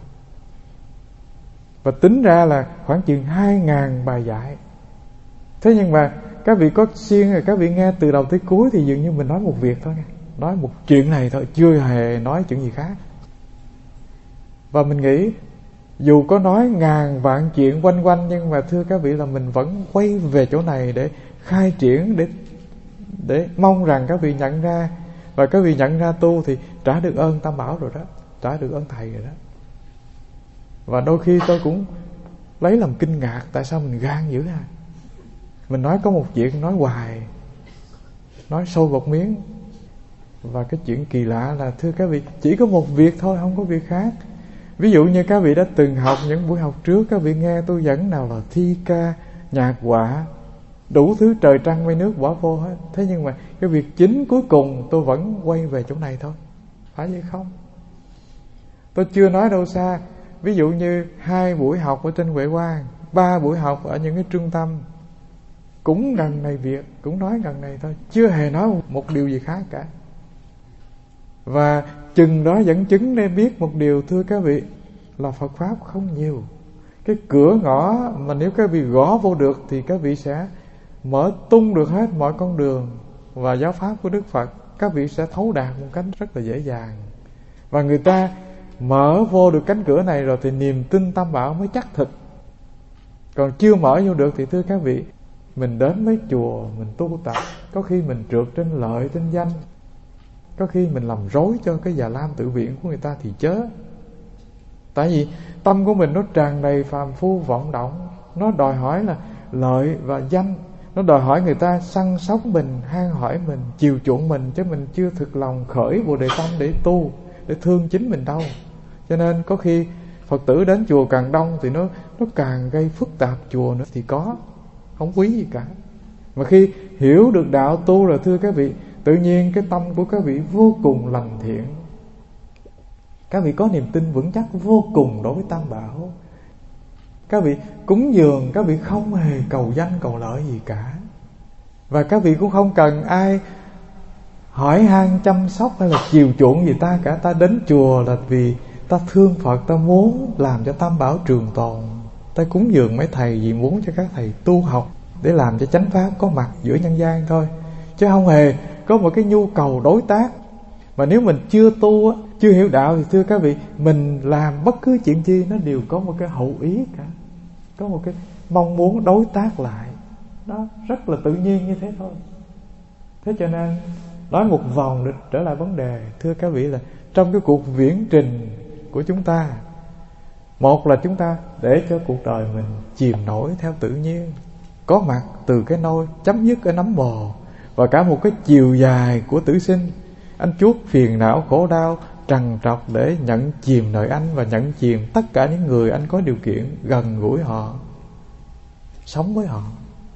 Và tính ra là khoảng chừng 2.000 bài dạy. Thế nhưng mà các vị có siêng rồi, các vị nghe từ đầu tới cuối thì dường như mình nói một việc thôi, nói một chuyện này thôi, chưa hề nói chuyện gì khác. Và mình nghĩ dù có nói ngàn vạn chuyện quanh quanh, nhưng mà thưa các vị là mình vẫn quay về chỗ này để khai triển, để mong rằng các vị nhận ra. Và các vị nhận ra tu thì trả được ơn Tam Bảo rồi đó, trả được ơn thầy rồi đó. Và đôi khi tôi cũng lấy làm kinh ngạc, tại sao mình gan dữ ha. Mình nói có một chuyện nói hoài, nói sôi bọt miếng. Và cái chuyện kỳ lạ là thưa các vị, chỉ có một việc thôi, không có việc khác. Ví dụ như các vị đã từng học những buổi học trước, các vị nghe tôi dẫn nào là thi ca, nhạc họa, đủ thứ trời trăng mây nước bỏ vô hết. Thế nhưng mà cái việc chính cuối cùng tôi vẫn quay về chỗ này thôi, phải vậy không? Tôi chưa nói đâu xa. Ví dụ như 2 buổi học ở trên Huệ Quang, 3 buổi học ở những cái trung tâm, cũng gần này việc, cũng nói gần này thôi, chưa hề nói một điều gì khác cả. Và chừng đó dẫn chứng để biết một điều thưa các vị, là Phật Pháp không nhiều. Cái cửa ngõ mà nếu các vị gõ vô được thì các vị sẽ mở tung được hết mọi con đường và giáo pháp của Đức Phật, các vị sẽ thấu đạt một cách rất là dễ dàng. Và người ta mở vô được cánh cửa này rồi thì niềm tin Tam Bảo mới chắc thực. Còn chưa mở vô được thì thưa các vị, mình đến mấy chùa mình tu tập, có khi mình trượt trên lợi trên danh, có khi mình làm rối cho cái Già Lam tự viện của người ta thì chớ. Tại vì tâm của mình nó tràn đầy phàm phu vọng động, nó đòi hỏi là lợi và danh, nó đòi hỏi người ta săn sóc mình, han hỏi mình, chiều chuộng mình, chứ mình chưa thực lòng khởi Bồ Đề Tâm để tu, để thương chính mình đâu. Cho nên có khi Phật tử đến chùa càng đông thì nó càng gây phức tạp chùa nữa thì có, không quý gì cả. Mà khi hiểu được đạo tu rồi thưa các vị, tự nhiên cái tâm của các vị vô cùng lành thiện, các vị có niềm tin vững chắc vô cùng đối với Tam Bảo. Các vị cúng dường, các vị không hề cầu danh cầu lợi gì cả. Và các vị cũng không cần ai hỏi han chăm sóc hay là chiều chuộng gì ta cả. Ta đến chùa là vì ta thương Phật, ta muốn làm cho Tam Bảo trường tồn. Ta cúng dường mấy thầy vì muốn cho các thầy tu học, để làm cho chánh pháp có mặt giữa nhân gian thôi, chứ không hề có một cái nhu cầu đối tác. Mà nếu mình chưa tu, chưa hiểu đạo thì thưa các vị, mình làm bất cứ chuyện chi nó đều có một cái hậu ý cả, có một cái mong muốn đối tác lại. Nó rất là tự nhiên như thế thôi. Thế cho nên nói một vòng để trở lại vấn đề, thưa các vị, là trong cái cuộc viễn trình của chúng ta, một là chúng ta để cho cuộc đời mình chìm nổi theo tự nhiên, có mặt từ cái nôi chấm dứt ở nấm mồ, và cả một cái chiều dài của tử sinh. Anh chuốc phiền não khổ đau trằn trọc để nhận chìm nơi anh, và nhận chìm tất cả những người anh có điều kiện gần gũi họ, sống với họ.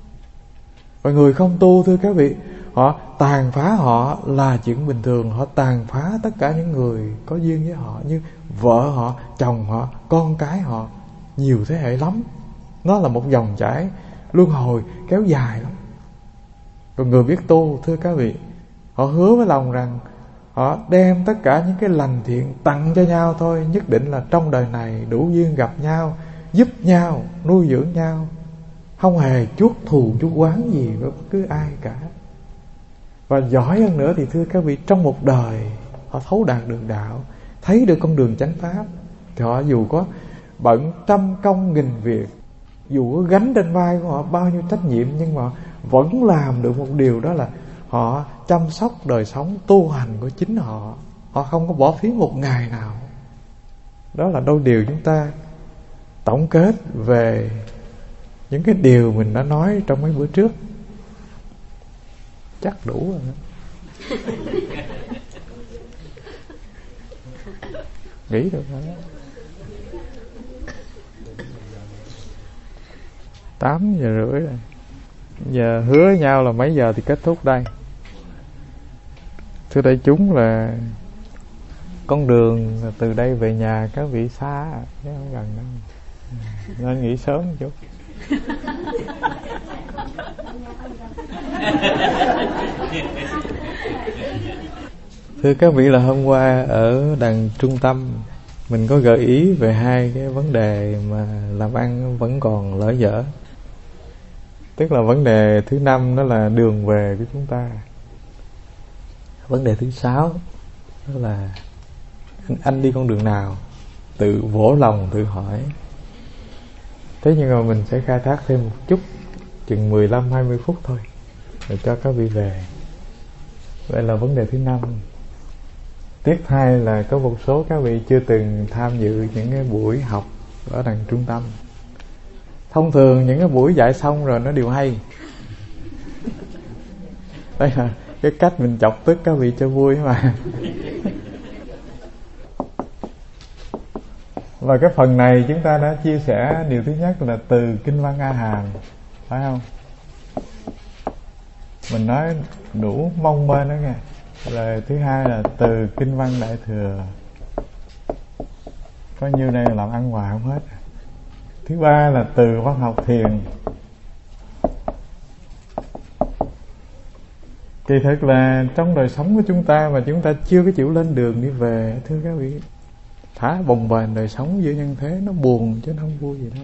Và người không tu thưa các vị, họ tàn phá họ là chuyện bình thường. Họ tàn phá tất cả những người có duyên với họ, như vợ họ, chồng họ, con cái họ, nhiều thế hệ lắm. Nó là một dòng chảy luân hồi kéo dài lắm. Còn người biết tu thưa các vị, họ hứa với lòng rằng họ đem tất cả những cái lành thiện tặng cho nhau thôi. Nhất định là trong đời này đủ duyên gặp nhau, giúp nhau, nuôi dưỡng nhau, không hề chuốc thù chuốc oán gì với bất cứ ai cả. Và giỏi hơn nữa thì thưa các vị, trong một đời họ thấu đạt được đạo, thấy được con đường chánh pháp, thì họ dù có bận trăm công nghìn việc, dù có gánh trên vai của họ bao nhiêu trách nhiệm, nhưng mà vẫn làm được một điều, đó là họ chăm sóc đời sống tu hành của chính họ. Họ không có bỏ phí một ngày nào. Đó là đôi điều chúng ta tổng kết về những cái điều mình đã nói trong mấy bữa trước. Chắc đủ rồi đó. Nghĩ được rồi đó. 8 giờ rưỡi rồi. Giờ hứa nhau là mấy giờ thì kết thúc đây. Thưa đại chúng, là con đường từ đây về nhà các vị xa, chứ không gần đâu, nên nghỉ sớm một chút. Thưa các vị, là hôm qua ở đằng trung tâm mình có gợi ý về hai cái vấn đề mà làm ăn vẫn còn lỡ dở. Tức là vấn đề thứ 5 đó là đường về của chúng ta. Vấn đề thứ 6 đó là anh đi con đường nào, tự vỗ lòng tự hỏi. Thế nhưng mà mình sẽ khai thác thêm một chút, chừng 15-20 phút thôi, để cho các vị về. Vậy là vấn đề thứ 5. Tiếc thay là có một số các vị chưa từng tham dự những cái buổi học ở đằng trung tâm. Thông thường những cái buổi dạy xong rồi nó đều hay. Đây là cái cách mình chọc tức các vị cho vui mà. Và cái phần này chúng ta đã chia sẻ điều thứ nhất là từ Kinh Văn A Hàm, phải không? Mình nói đủ mong mên đó nghe. Rồi thứ hai là từ Kinh Văn Đại Thừa. Có nhiêu đây làm ăn hoài không hết. Thứ ba là từ Văn học Thiền. Kỳ thực là trong đời sống của chúng ta mà chúng ta chưa có chịu lên đường đi về, thưa các vị, thả bồng bềnh đời sống giữa nhân thế, nó buồn chứ nó không vui gì đâu.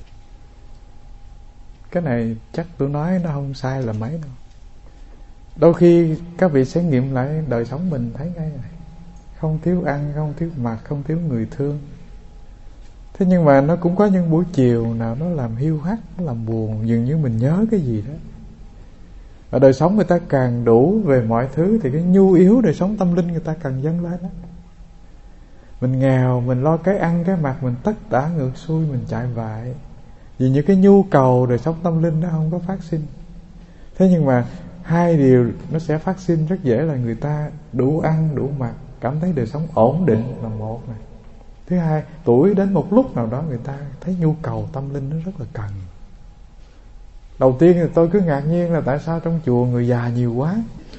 Cái này chắc tôi nói nó không sai là mấy đâu. Đôi khi các vị sẽ nghiệm lại đời sống mình thấy ngay này, không thiếu ăn, không thiếu mặc, không thiếu người thương. Thế nhưng mà nó cũng có những buổi chiều nào nó làm hiu hắt, nó làm buồn, dường như mình nhớ cái gì đó. Ở đời sống người ta càng đủ về mọi thứ thì cái nhu yếu đời sống tâm linh người ta càng dâng lên đó. Mình nghèo, mình lo cái ăn cái mặc, mình tất tả ngược xuôi, mình chạy vại, vì những cái nhu cầu đời sống tâm linh nó không có phát sinh. Thế nhưng mà hai điều nó sẽ phát sinh rất dễ, là người ta đủ ăn, đủ mặc, cảm thấy đời sống ổn định là một này. Thứ hai, tuổi đến một lúc nào đó người ta thấy nhu cầu tâm linh nó rất là cần. Đầu tiên thì tôi cứ ngạc nhiên là tại sao trong chùa người già nhiều quá.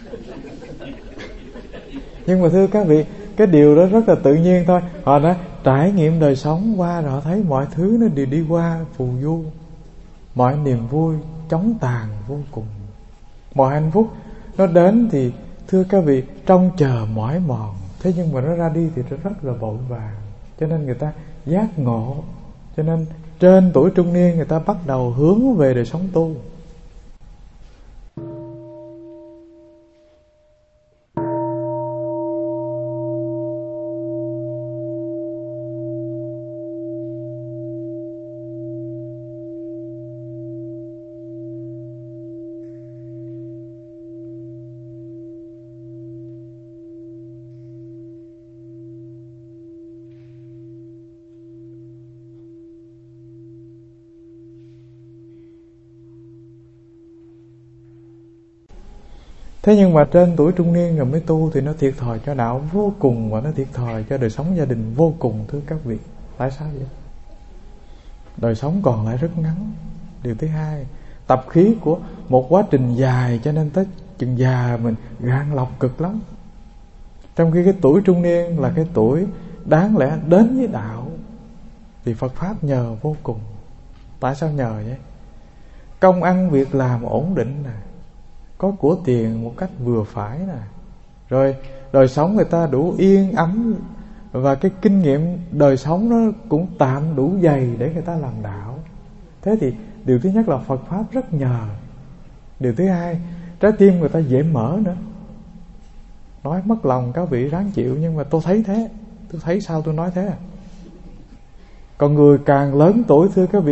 Nhưng mà thưa các vị, cái điều đó rất là tự nhiên thôi. Họ đã trải nghiệm đời sống qua rồi, họ thấy mọi thứ nó đều đi qua phù du. Mọi niềm vui chóng tàn vô cùng. Mọi hạnh phúc nó đến thì thưa các vị trông chờ mỏi mòn. Thế nhưng mà nó ra đi thì nó rất là vội vàng. Cho nên người ta giác ngộ. Cho nên trên tuổi trung niên người ta bắt đầu hướng về đời sống tu. Thế nhưng mà trên tuổi trung niên rồi mới tu thì nó thiệt thòi cho đạo vô cùng, và nó thiệt thòi cho đời sống gia đình vô cùng, thưa các vị. Tại sao vậy? Đời sống còn lại rất ngắn. Điều thứ hai, tập khí của một quá trình dài, cho nên tới chừng già mình gan lọc cực lắm. Trong khi cái tuổi trung niên là cái tuổi đáng lẽ đến với đạo thì Phật Pháp nhờ vô cùng. Tại sao nhờ vậy? Công ăn việc làm ổn định nè, có của tiền một cách vừa phải nè, rồi đời sống người ta đủ yên ấm, và cái kinh nghiệm đời sống nó cũng tạm đủ dày để người ta làm đạo. Thế thì điều thứ nhất là Phật Pháp rất nhờ. Điều thứ hai, trái tim người ta dễ mở nữa. Nói mất lòng các vị ráng chịu, nhưng mà tôi thấy thế. Tôi thấy sao tôi nói thế à? Còn người càng lớn tuổi, thưa các vị,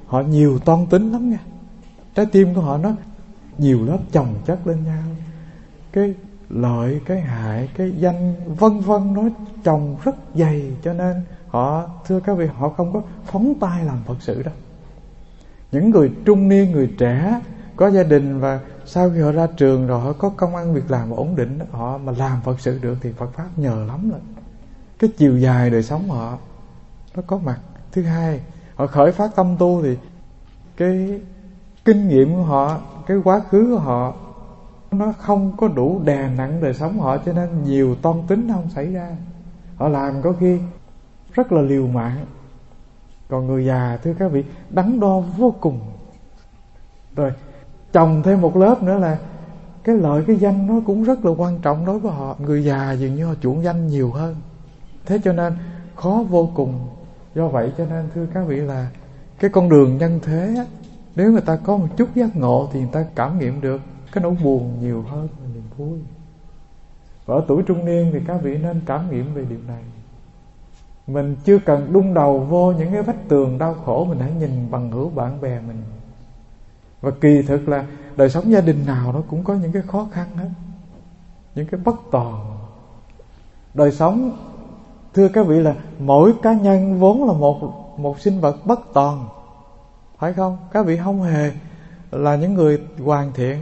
họ nhiều toan tính lắm nha. Trái tim của họ nó nhiều lớp chồng chất lên nhau, cái lợi, cái hại, cái danh vân vân, nó chồng rất dày. Cho nên họ, thưa các vị, họ không có phóng tay làm Phật sự đâu. Những người trung niên, người trẻ có gia đình và sau khi họ ra trường rồi họ có công ăn việc làm ổn định, họ mà làm Phật sự được thì Phật Pháp nhờ lắm rồi. Cái chiều dài đời sống họ nó có mặt. Thứ hai, họ khởi phát tâm tu thì cái kinh nghiệm của họ, cái quá khứ của họ nó không có đủ đè nặng đời sống họ, cho nên nhiều toan tính không xảy ra. Họ làm có khi rất là liều mạng. Còn người già, thưa các vị, đắn đo vô cùng. Rồi chồng thêm một lớp nữa là cái lợi, cái danh nó cũng rất là quan trọng đối với họ. Người già dường như họ chuộng danh nhiều hơn, thế cho nên khó vô cùng. Do vậy cho nên thưa các vị là cái con đường nhân thế á, nếu người ta có một chút giác ngộ thì người ta cảm nghiệm được cái nỗi buồn nhiều hơn là niềm vui. Và ở tuổi trung niên thì các vị nên cảm nghiệm về điều này. Mình chưa cần đung đầu vô những cái vách tường đau khổ, mình hãy nhìn bằng hữu bạn bè mình. Và kỳ thực là đời sống gia đình nào nó cũng có những cái khó khăn hết, những cái bất toàn. Đời sống, thưa các vị, là mỗi cá nhân vốn là một sinh vật bất toàn, phải không? Các vị không hề là những người hoàn thiện.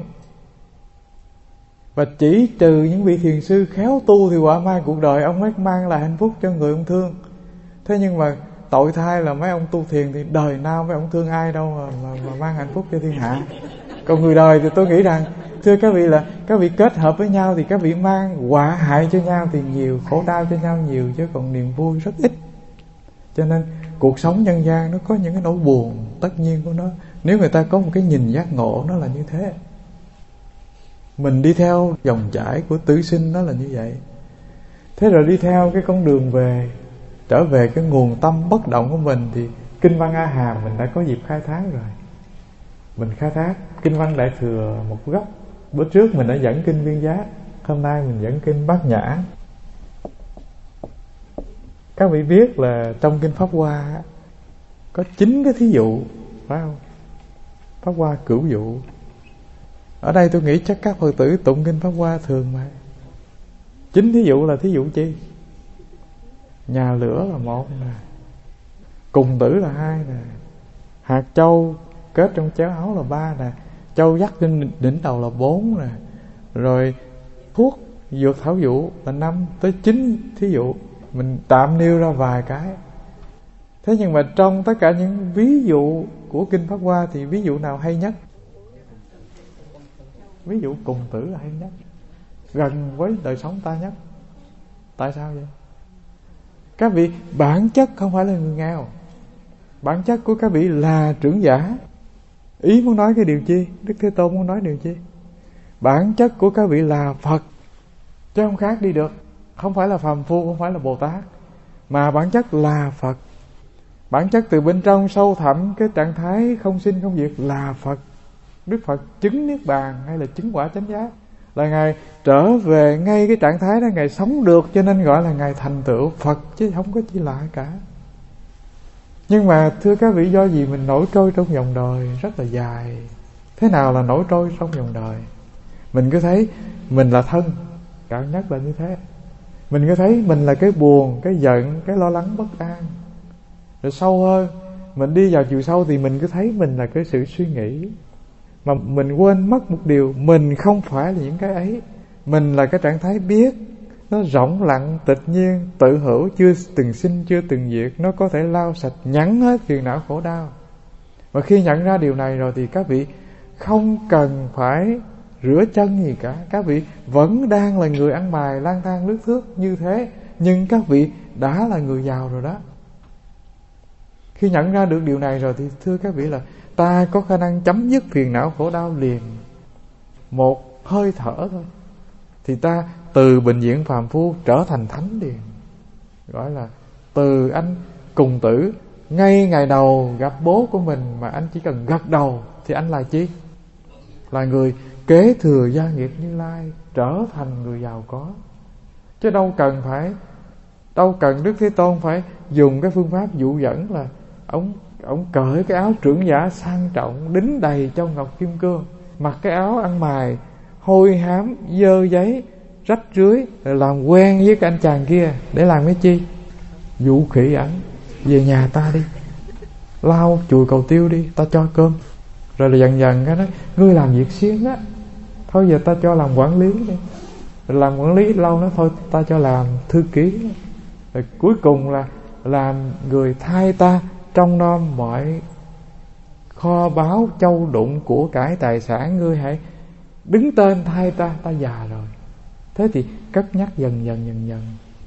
Và chỉ trừ những vị thiền sư khéo tu thì quả mai cuộc đời ông ấy mang lại hạnh phúc cho người ông thương. Thế nhưng mà tội thay là mấy ông tu thiền thì đời nào mấy ông thương ai đâu mà mang hạnh phúc cho thiên hạ. Còn người đời thì tôi nghĩ rằng, thưa các vị, là các vị kết hợp với nhau thì các vị mang họa hại cho nhau thì nhiều, khổ đau cho nhau nhiều, chứ còn niềm vui rất ít. Cho nên cuộc sống nhân gian nó có những cái nỗi buồn tất nhiên của nó. Nếu người ta có một cái nhìn giác ngộ, nó là như thế. Mình đi theo dòng chảy của tử sinh nó là như vậy. Thế rồi đi theo cái con đường về, trở về cái nguồn tâm bất động của mình, thì Kinh văn A Hàm mình đã có dịp khai thác rồi. Mình khai thác Kinh văn Đại Thừa một góc. Bữa trước mình đã dẫn Kinh Viên Giác, hôm nay mình dẫn Kinh Bát Nhã. Các vị biết là trong Kinh Pháp Hoa có 9 cái thí dụ, phải không? Pháp Hoa cửu dụ. Ở đây tôi nghĩ chắc các Phật tử tụng Kinh Pháp Hoa thường mà. 9 thí dụ là thí dụ chi? Nhà lửa là một nè, cùng tử là 2 nè, hạt châu kết trong chéo áo là 3 nè, châu dắt trên đỉnh đầu là 4 nè, rồi thuốc dược thảo dụ là 5, tới 9 thí dụ. Mình tạm nêu ra vài cái. Thế nhưng mà trong tất cả những ví dụ của Kinh Pháp Hoa thì ví dụ nào hay nhất? Ví dụ cùng tử là hay nhất, gần với đời sống ta nhất. Tại sao vậy? Các vị bản chất không phải là người nghèo. Bản chất của các vị là trưởng giả. Ý muốn nói cái điều chi? Đức Thế Tôn muốn nói điều chi? Bản chất của các vị là Phật, chứ không khác đi được. Không phải là phàm phu, không phải là Bồ Tát, mà bản chất là Phật. Bản chất từ bên trong sâu thẳm cái trạng thái không sinh không diệt là Phật. Đức Phật chứng Niết Bàn hay là chứng quả chánh giác là Ngài trở về ngay cái trạng thái đó, Ngài sống được, cho nên gọi là Ngài thành tựu Phật, chứ không có chi lạ cả. Nhưng mà thưa các vị, do gì mình nổi trôi trong dòng đời rất là dài. Thế nào là nổi trôi trong dòng đời? Mình cứ thấy mình là thân, cảm nhất là như thế. Mình cứ thấy mình là cái buồn, cái giận, cái lo lắng bất an. Rồi sâu hơn, mình đi vào chiều sâu thì mình cứ thấy mình là cái sự suy nghĩ. Mà mình quên mất một điều, mình không phải là những cái ấy. Mình là cái trạng thái biết, nó rỗng lặng, tịch nhiên, tự hữu, chưa từng sinh, chưa từng diệt. Nó có thể lau sạch, nhẵn hết phiền não khổ đau. Và khi nhận ra điều này rồi thì các vị không cần phải rửa chân gì cả. Các vị vẫn đang là người ăn mày lang thang lướt thước như thế, nhưng các vị đã là người giàu rồi đó. Khi nhận ra được điều này rồi thì thưa các vị là ta có khả năng chấm dứt phiền não khổ đau liền một hơi thở thôi. Thì ta từ bệnh viện phàm phu trở thành thánh liền. Gọi là từ anh cùng tử, ngay ngày đầu gặp bố của mình mà anh chỉ cần gật đầu thì anh là chi? Là người kế thừa gia nghiệp Như Lai, trở thành người giàu có. Chứ đâu cần Đức Thế Tôn phải dùng cái phương pháp dụ dẫn là ông Ông cởi cái áo trưởng giả sang trọng, đính đầy châu ngọc kim cương, mặc cái áo ăn mài hôi hám, dơ giấy, rách rưới, rồi làm quen với cái anh chàng kia. Để làm cái chi? Dụ khỉ ảnh về nhà ta đi, lau chùi cầu tiêu đi, ta cho cơm. Rồi là dần dần cái nói, ngươi làm việc siêng á, thôi giờ ta cho làm quản lý đi. Rồi làm quản lý lâu nó thôi ta cho làm thư ký. Rồi cuối cùng là làm người thay ta trông nom mọi kho báu châu đụng của cải tài sản, ngươi hãy đứng tên thay ta, ta già rồi. Thế thì cất nhắc dần dần.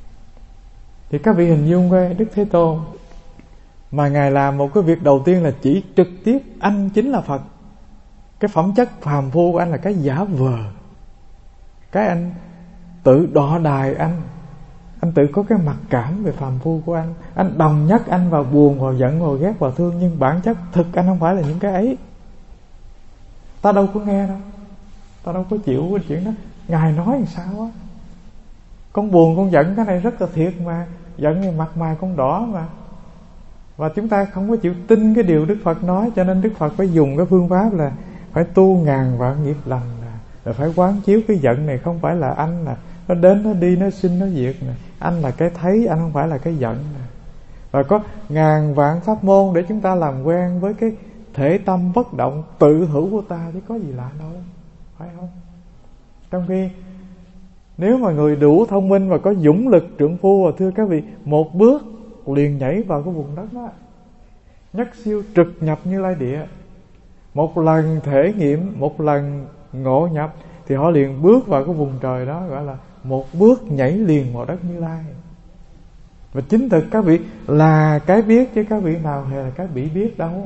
Thì các vị hình dung coi Đức Thế Tôn mà Ngài làm một cái việc đầu tiên là chỉ trực tiếp anh chính là Phật. Cái phẩm chất phàm phu của anh là cái giả vờ, cái anh tự đọ đài anh tự có cái mặc cảm về phàm phu của anh đồng nhất anh vào buồn, vào giận, vào ghét, vào thương, nhưng bản chất thực anh không phải là những cái ấy. Ta đâu có nghe đâu, ta đâu có chịu cái chuyện đó. Ngài nói làm sao á, con buồn con giận cái này rất là thiệt mà, giận thì mặt mày con đỏ mà. Và chúng ta không có chịu tin cái điều Đức Phật nói, cho nên Đức Phật phải dùng cái phương pháp là phải tu ngàn vạn nghiệp lành, rồi phải quán chiếu cái giận này không phải là anh nè, nó đến nó đi nó sinh nó diệt nè, anh là cái thấy, anh không phải là cái giận nè. Và có ngàn vạn pháp môn để chúng ta làm quen với cái thể tâm bất động tự hữu của ta, chứ có gì lạ đâu, phải không? Trong khi nếu mà người đủ thông minh và có dũng lực trượng phu, và thưa các vị, một bước liền nhảy vào cái vùng đất đó, nhất siêu trực nhập Như Lai địa, một lần thể nghiệm, một lần ngộ nhập, thì họ liền bước vào cái vùng trời đó, gọi là một bước nhảy liền vào đất Như Lai. Và chính thực các vị là cái biết, chứ các vị nào hề là cái bị biết đâu.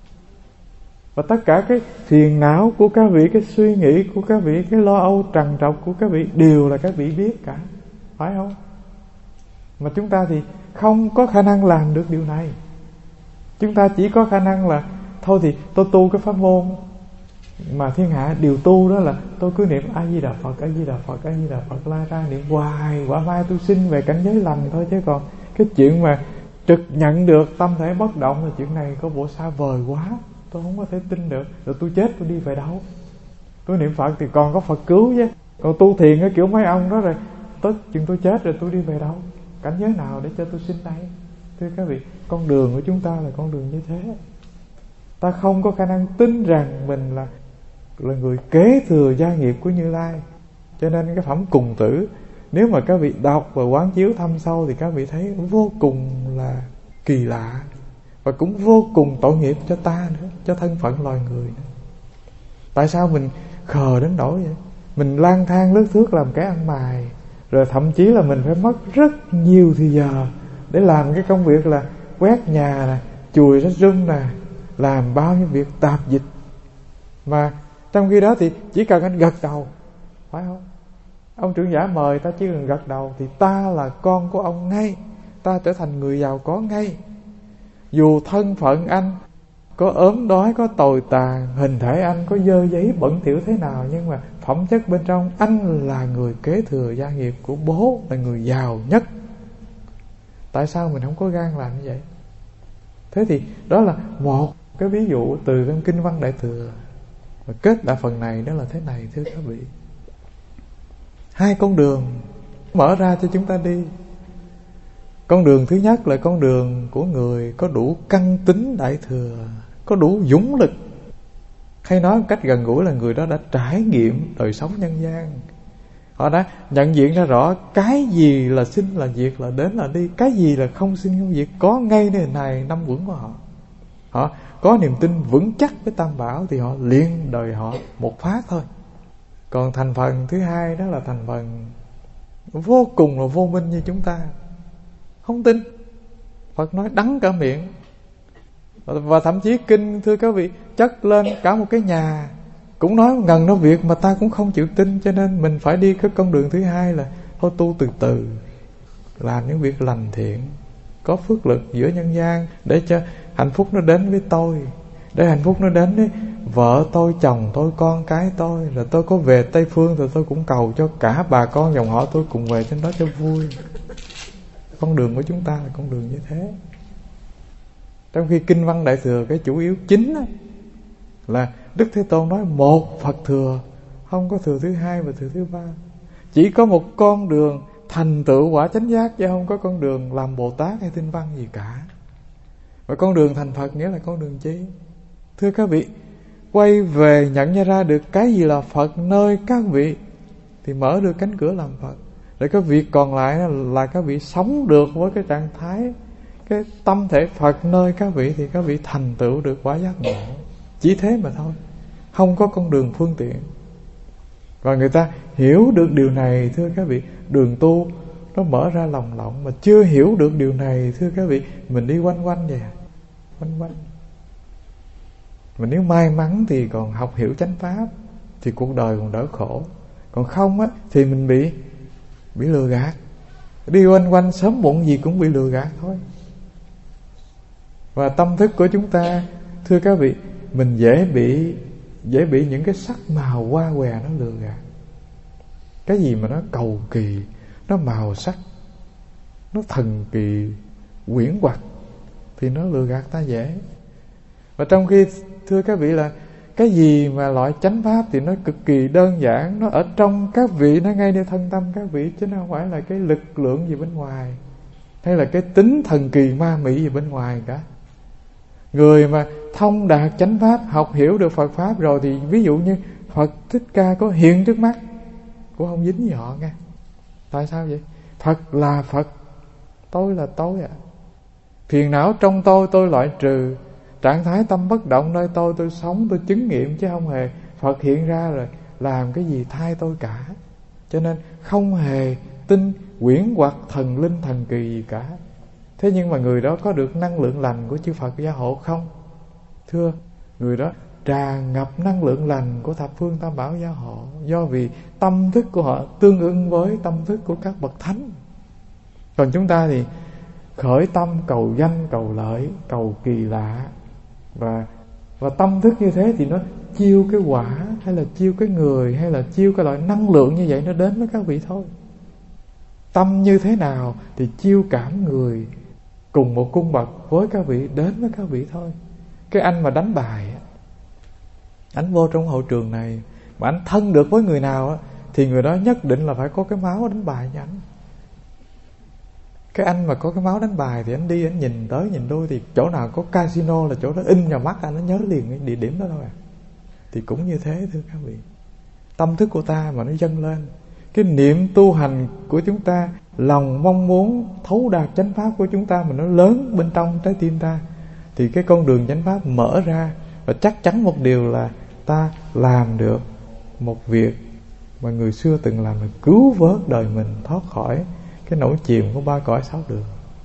Và tất cả cái phiền não của các vị, cái suy nghĩ của các vị, cái lo âu trằn trọc của các vị đều là các vị biết cả, phải không? Mà chúng ta thì không có khả năng làm được điều này. Chúng ta chỉ có khả năng là thôi thì tôi tu cái pháp môn mà thiên hạ điều tu, đó là tôi cứ niệm A Di Đà Phật, A Di Đà Phật, A Di Đà Phật, la ra niệm hoài, quả mai tôi sinh về cảnh giới lành thôi. Chứ còn cái chuyện mà trực nhận được tâm thể bất động là chuyện này có bộ xa vời quá, tôi không có thể tin được. Rồi tôi chết tôi đi về đâu? Tôi niệm Phật thì còn có Phật cứu chứ, còn tu thiền cái kiểu mấy ông đó rồi tới chừng tôi chết rồi tôi đi về đâu? Cảnh giới nào để cho tôi sinh đây? Thưa các vị, con đường của chúng ta là con đường như thế. Ta không có khả năng tin rằng mình là người kế thừa gia nghiệp của Như Lai. Cho nên cái phẩm cùng tử, nếu mà các vị đọc và quán chiếu thâm sâu thì các vị thấy vô cùng là kỳ lạ, và cũng vô cùng tội nghiệp cho ta nữa, cho thân phận loài người nữa. Tại sao mình khờ đến nỗi vậy? Mình lang thang lướt thước làm cái ăn mày, rồi thậm chí là mình phải mất rất nhiều thời giờ để làm cái công việc là quét nhà nè, chùi rách rung nè, làm bao nhiêu việc tạp dịch. Mà trong khi đó thì chỉ cần anh gật đầu, phải không? Ông trưởng giả mời ta chỉ cần gật đầu thì ta là con của ông ngay, ta trở thành người giàu có ngay. Dù thân phận anh có ốm đói, có tồi tàn, hình thể anh có dơ giấy bẩn thỉu thế nào, nhưng mà phẩm chất bên trong anh là người kế thừa gia nghiệp của bố, là người giàu nhất. Tại sao mình không có gan làm như vậy? Thế thì đó là một cái ví dụ từ trong Kinh Văn Đại Thừa. Và kết lại phần này đó là thế này, thưa các vị. Hai con đường mở ra cho chúng ta đi. Con đường thứ nhất là con đường của người có đủ căn tính Đại Thừa, có đủ dũng lực, hay nói một cách gần gũi là người đó đã trải nghiệm đời sống nhân gian. Họ đã nhận diện ra rõ cái gì là sinh là diệt, là đến là đi, cái gì là không sinh không diệt, có ngay nơi này năm vững của họ. Họ có niềm tin vững chắc với Tam Bảo thì họ liền đời họ một phát thôi. Còn thành phần thứ hai đó là thành phần vô cùng là vô minh như chúng ta, không tin. Phật nói đắng cả miệng. Và thậm chí kinh, thưa các vị, chất lên cả một cái nhà cũng nói ngần nói việc mà ta cũng không chịu tin. Cho nên mình phải đi cái con đường thứ hai là thôi tu từ từ, làm những việc lành thiện, có phước lực giữa nhân gian, để cho hạnh phúc nó đến với tôi, để hạnh phúc nó đến với vợ tôi, chồng tôi, con cái tôi. Rồi tôi có về Tây Phương thì tôi cũng cầu cho cả bà con dòng họ tôi cùng về trên đó cho vui. Con đường của chúng ta là con đường như thế. Trong khi Kinh Văn Đại Thừa cái chủ yếu chính đó, là Đức Thế Tôn nói một Phật thừa, không có thừa thứ hai và thừa thứ ba. Chỉ có một con đường thành tựu quả chánh giác, chứ không có con đường làm Bồ Tát hay tinh văn gì cả. Và con đường thành Phật nghĩa là con đường chi? Thưa các vị, quay về nhận ra được cái gì là Phật nơi các vị thì mở được cánh cửa làm Phật. Để các vị còn lại là các vị sống được với cái trạng thái, cái tâm thể Phật nơi các vị, thì các vị thành tựu được quả giác ngộ. Chỉ thế mà thôi, không có con đường phương tiện. Và người ta hiểu được điều này, thưa các vị, đường tu nó mở ra lòng lộng. Mà chưa hiểu được điều này, thưa các vị, mình đi quanh quanh vậy, quanh quanh. Mà nếu may mắn thì còn học hiểu chánh pháp thì cuộc đời còn đỡ khổ. Còn không á thì mình bị lừa gạt. Đi quanh quanh sớm muộn gì cũng bị lừa gạt thôi. Và tâm thức của chúng ta, thưa các vị, mình dễ bị những cái sắc màu hoa què nó lừa gạt. Cái gì mà nó cầu kỳ, nó màu sắc, nó thần kỳ, quyển hoặc thì nó lừa gạt ta dễ. Và trong khi, thưa các vị, là cái gì mà loại chánh pháp thì nó cực kỳ đơn giản, nó ở trong các vị, nó ngay nơi thân tâm các vị, chứ nó không phải là cái lực lượng gì bên ngoài, hay là cái tính thần kỳ ma mị gì bên ngoài cả. Người mà thông đạt chánh pháp, học hiểu được Phật pháp rồi thì ví dụ như Phật Thích Ca có hiện trước mắt cũng không dính gì họ nghe. Tại sao vậy? Phật là Phật, tôi là tôi ạ. Phiền não trong tôi loại trừ. Trạng thái tâm bất động nơi tôi sống, tôi chứng nghiệm, chứ không hề Phật hiện ra rồi làm cái gì thay tôi cả. Cho nên không hề tin quyển hoặc thần linh thần kỳ gì cả. Thế nhưng mà người đó có được năng lượng lành của chư Phật gia hộ không? Thưa, người đó tràn ngập năng lượng lành của thập phương tam bảo gia hộ, do vì tâm thức của họ tương ứng với tâm thức của các bậc thánh. Còn chúng ta thì khởi tâm cầu danh, cầu lợi, cầu kỳ lạ, và tâm thức như thế thì nó chiêu cái quả, hay là chiêu cái người, hay là chiêu cái loại năng lượng như vậy nó đến với các vị thôi. Tâm như thế nào thì chiêu cảm người cùng một cung bậc với các vị đến với các vị thôi. Cái anh mà đánh bài, anh vô trong hội trường này mà anh thân được với người nào thì người đó nhất định là phải có cái máu đánh bài cho anh. Cái anh mà có cái máu đánh bài thì anh đi, anh nhìn tới nhìn lui, thì chỗ nào có casino là chỗ đó in vào mắt anh, nó nhớ liền cái địa điểm đó thôi à. Thì cũng như thế, thưa các vị, tâm thức của ta mà nó dâng lên, cái niệm tu hành của chúng ta, lòng mong muốn thấu đạt chánh pháp của chúng ta mà nó lớn bên trong trái tim ta, thì cái con đường chánh pháp mở ra. Và chắc chắn một điều là ta làm được một việc mà người xưa từng làm, là cứu vớt đời mình thoát khỏi cái nỗi chìm của ba cõi sáu đường.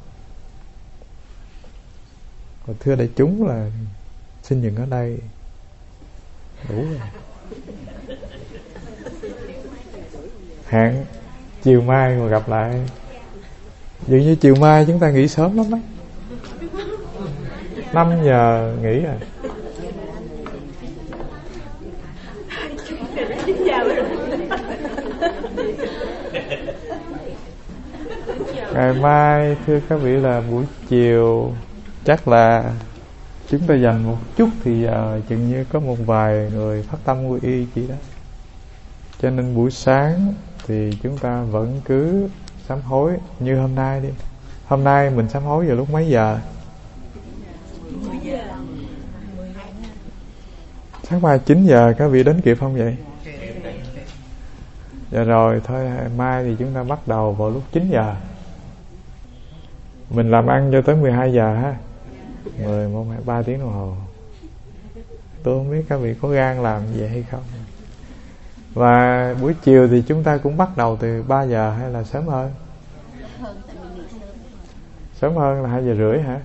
Và thưa đại chúng, là xin dừng ở đây, đủ rồi. Hẹn chiều mai mà gặp lại. Dường như chiều mai chúng ta nghỉ sớm lắm đấy, 5 giờ nghỉ à. Ngày mai, thưa các vị, là buổi chiều. Chắc là chúng ta dành một chút thì giờ, chừng như có một vài người phát tâm quy y chỉ đó. Cho nên buổi sáng thì chúng ta vẫn cứ sám hối như hôm nay đi. Hôm nay mình sám hối vào lúc mấy giờ? Sáng mai 9 giờ, các vị đến kịp không vậy? Dạ rồi, thôi mai thì chúng ta bắt đầu vào lúc 9 giờ. Mình làm ăn cho tới 12 giờ ha. 11, 3 tiếng đồng hồ. Tôi không biết các vị có gan làm vậy hay không. Và buổi chiều thì chúng ta cũng bắt đầu từ 3 giờ hay là sớm hơn? Sớm hơn là 2 giờ rưỡi hả?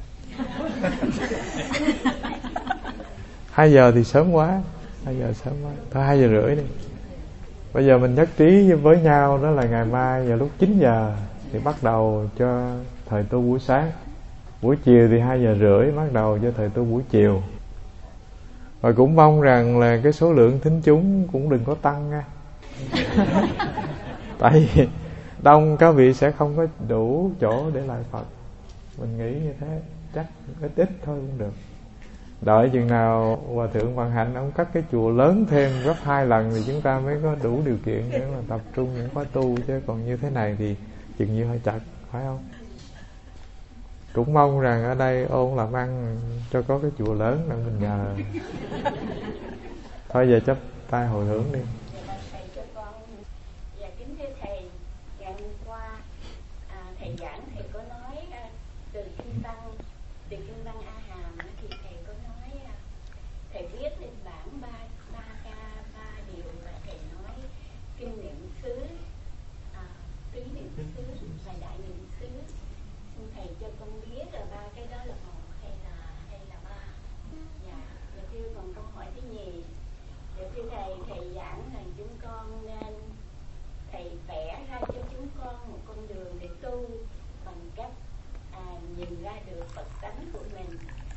2 giờ thì sớm quá. 2 giờ sớm quá. Thôi 2 giờ rưỡi đi. Bây giờ mình nhất trí với nhau, đó là ngày mai vào lúc 9 giờ thì bắt đầu cho thời tu buổi sáng. Buổi chiều thì 2 giờ rưỡi bắt đầu cho thời tu buổi chiều. Và cũng mong rằng là cái số lượng thính chúng cũng đừng có tăng nha. Tại vì đông các vị sẽ không có đủ chỗ để lại Phật. Mình nghĩ như thế. chắc ít ít thôi cũng được. Đợi chừng nào Hòa Thượng Văn Hạnh ông cắt cái chùa lớn thêm gấp 2 lần thì chúng ta mới có đủ điều kiện để mà tập trung những khóa tu, chứ còn như thế này thì chừng như hơi chật, phải không? Cũng mong rằng ở đây ôn làm ăn cho có cái chùa lớn để mình nhờ. Thôi giờ chấp tay hồi hướng đi. Thầy cho con, dạ kính thưa thầy, ngày hôm qua thầy giảng, thầy có nói từ kinh văn A Hàm thì thầy có nói thầy viết lên bảng ba điều là thầy nói kinh niệm xứ, tứ niệm xứ và đại niệm xứ. Xin thầy cho con biết là ba cái đó là một hay là ba? Dạ, thưa còn câu hỏi thứ nhì. Thưa thầy giảng là chúng con nên thầy vẽ ra cho chúng con một con đường để tu bằng cách nhìn ra được Phật tánh của mình,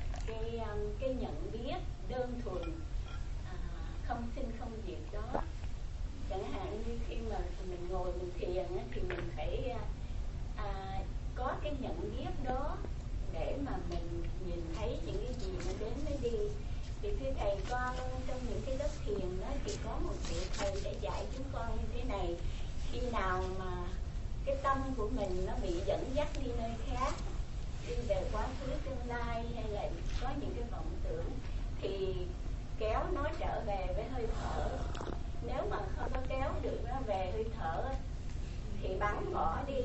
cái nhận biết đơn thuần không sinh không diệt đó. Chẳng hạn như khi mà mình ngồi mình thiền thì mình phải có cái nhận biết đó để mà mình nhìn thấy những cái gì nó đến nó đi. Thì thưa thầy, con trong những cái lớp thiền đó thì có một vị thầy để dạy chúng con như thế này: khi nào mà cái tâm của mình nó bị dẫn dắt đi nơi khác, đi về quá khứ tương lai, hay là có những cái vọng tưởng, thì kéo nó trở về với hơi thở. Nếu mà không có kéo được nó về hơi thở thì bắn bỏ đi.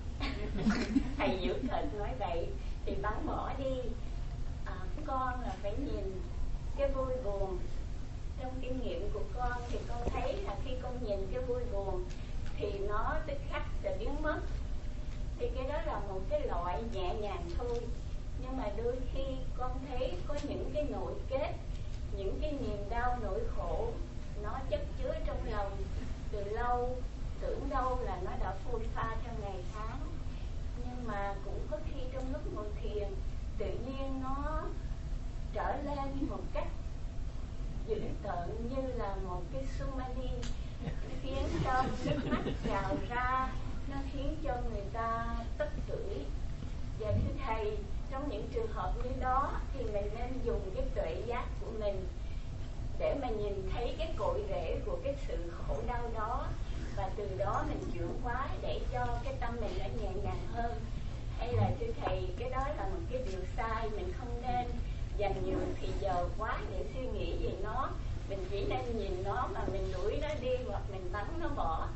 Thầy Dưỡng Thịnh nói vậy, thì bắn bỏ đi. Con là phải nhìn cái vui buồn. Trong kinh nghiệm của con thì con thấy là khi con nhìn cái vui buồn thì nó tức khắc sẽ biến mất. Thì cái đó là một cái loại nhẹ nhàng thôi. Nhưng mà đôi khi con thấy có những cái nội kết, những cái niềm đau nỗi khổ nó chất chứa trong lòng từ lâu, tưởng đâu là nó đã phôi pha theo ngày tháng. Nhưng mà cũng có khi trong lúc ngồi thiền tự nhiên nó trở lên một cách dữ tợn, như là một cái tsunami, khiến cho nước mắt trào ra, nó khiến cho người ta tức tưởi. Và thưa thầy, trong những trường hợp như đó thì mình nên dùng cái tuệ giác của mình để mà nhìn thấy cái cội rễ của cái sự khổ đau đó, và từ đó mình chuyển hóa để cho cái tâm mình nó nhẹ nhàng hơn. Hay là thưa thầy, cái đó là một cái điều sai, mình không nên dành nhiều thì giờ quá để suy nghĩ về nó. Mình chỉ nên nhìn nó mà mình đuổi nó đi, hoặc mình bắn nó bỏ.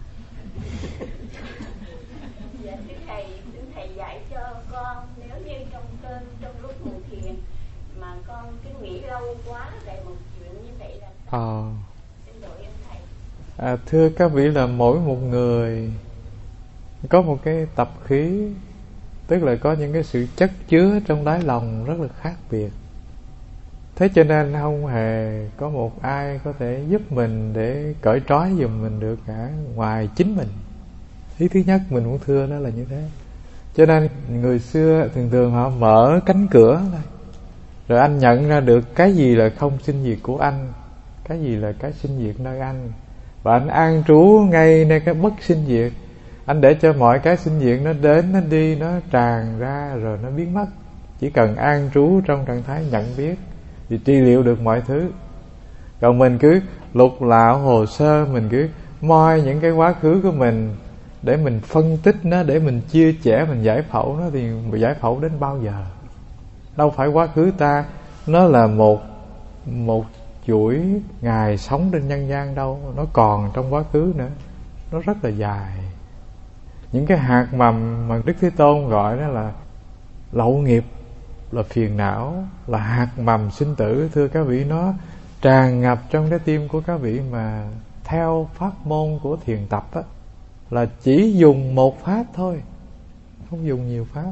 Dạ thưa thầy, xin thầy dạy cho con, nếu như trong lúc ngồi thiền mà con cứ nghĩ lâu quá về một chuyện như vậy là xin lỗi anh thầy. Thưa các vị, là mỗi một người có một cái tập khí, tức là có những cái sự chất chứa trong đáy lòng rất là khác biệt. Thế cho nên không hề có một ai có thể giúp mình để cởi trói giùm mình được cả, ngoài chính mình. Ý thứ nhất mình muốn thưa đó là như thế. Cho nên người xưa thường họ mở cánh cửa này, rồi anh nhận ra được cái gì là không sinh diệt của anh, cái gì là cái sinh diệt nơi anh, và anh an trú ngay nơi cái bất sinh diệt. Anh để cho mọi cái sinh diệt nó đến, nó đi, nó tràn ra rồi nó biến mất. Chỉ cần an trú trong trạng thái nhận biết thì trị liệu được mọi thứ. Còn mình cứ lục lạo hồ sơ, mình cứ moi những cái quá khứ của mình để mình phân tích nó, để mình chia sẻ, mình giải phẫu nó, thì giải phẫu đến bao giờ? Đâu phải quá khứ ta nó là một chuỗi ngày sống trên nhân gian đâu, nó còn trong quá khứ nữa, nó rất là dài. Những cái hạt mầm mà Đức Thế Tôn gọi đó là lậu nghiệp, là phiền não, là hạt mầm sinh tử. Thưa các vị, nó tràn ngập trong cái tim của các vị, mà theo pháp môn của thiền tập á, là chỉ dùng một pháp thôi, không dùng nhiều pháp.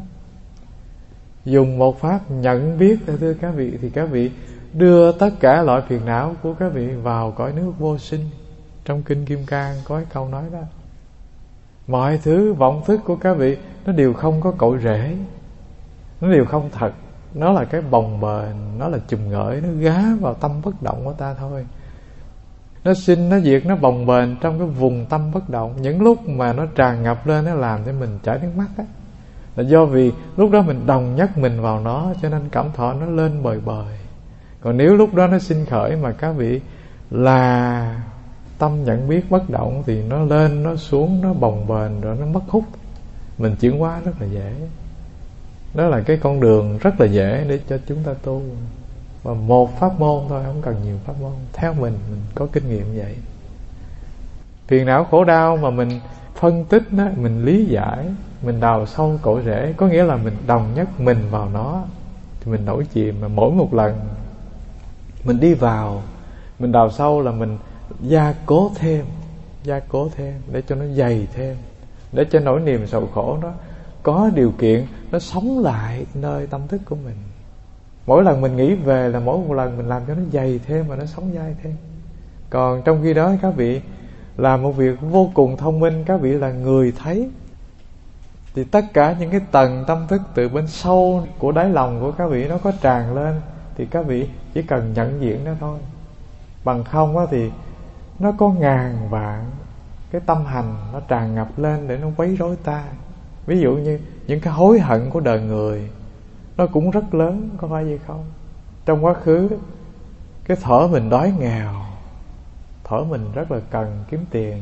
Dùng một pháp nhận biết, thưa các vị, thì các vị đưa tất cả loại phiền não của các vị vào cõi nước vô sinh. Trong Kinh Kim Cang có cái câu nói đó. Mọi thứ vọng thức của các vị nó đều không có cội rễ, nó đều không thật. Nó là cái bồng bềnh, nó là chùm ngợi, nó gá vào tâm bất động của ta thôi. Nó sinh, nó diệt, nó bồng bềnh trong cái vùng tâm bất động. Những lúc mà nó tràn ngập lên, nó làm cho mình chảy nước mắt á. Là do vì lúc đó mình đồng nhất mình vào nó, cho nên cảm thọ nó lên bời bời. Còn nếu lúc đó nó sinh khởi mà các vị là tâm nhận biết bất động, thì nó lên, nó xuống, nó bồng bềnh, rồi nó mất hút. Mình chuyển hóa rất là dễ. Đó là cái con đường rất là dễ để cho chúng ta tu. Và một pháp môn thôi, không cần nhiều pháp môn. Theo mình có kinh nghiệm vậy. Phiền não khổ đau mà mình phân tích đó, mình lý giải, mình đào sâu cội rễ, có nghĩa là mình đồng nhất mình vào nó, thì mình nổi chìm. Mà mỗi một lần mình đi vào, mình đào sâu là mình gia cố thêm để cho nó dày thêm, để cho nỗi niềm sầu khổ đó có điều kiện nó sống lại nơi tâm thức của mình. Mỗi lần mình nghĩ về là mỗi một lần mình làm cho nó dày thêm và nó sống dai thêm. Còn trong khi đó các vị làm một việc vô cùng thông minh, các vị là người thấy, thì tất cả những cái tầng tâm thức từ bên sâu của đáy lòng của các vị nó có tràn lên, thì các vị chỉ cần nhận diện nó thôi. Bằng không á thì nó có ngàn vạn cái tâm hành nó tràn ngập lên để nó quấy rối ta. Ví dụ như những cái hối hận của đời người, nó cũng rất lớn, có phải vậy không? Trong quá khứ, cái thuở mình đói nghèo, thuở mình rất là cần kiếm tiền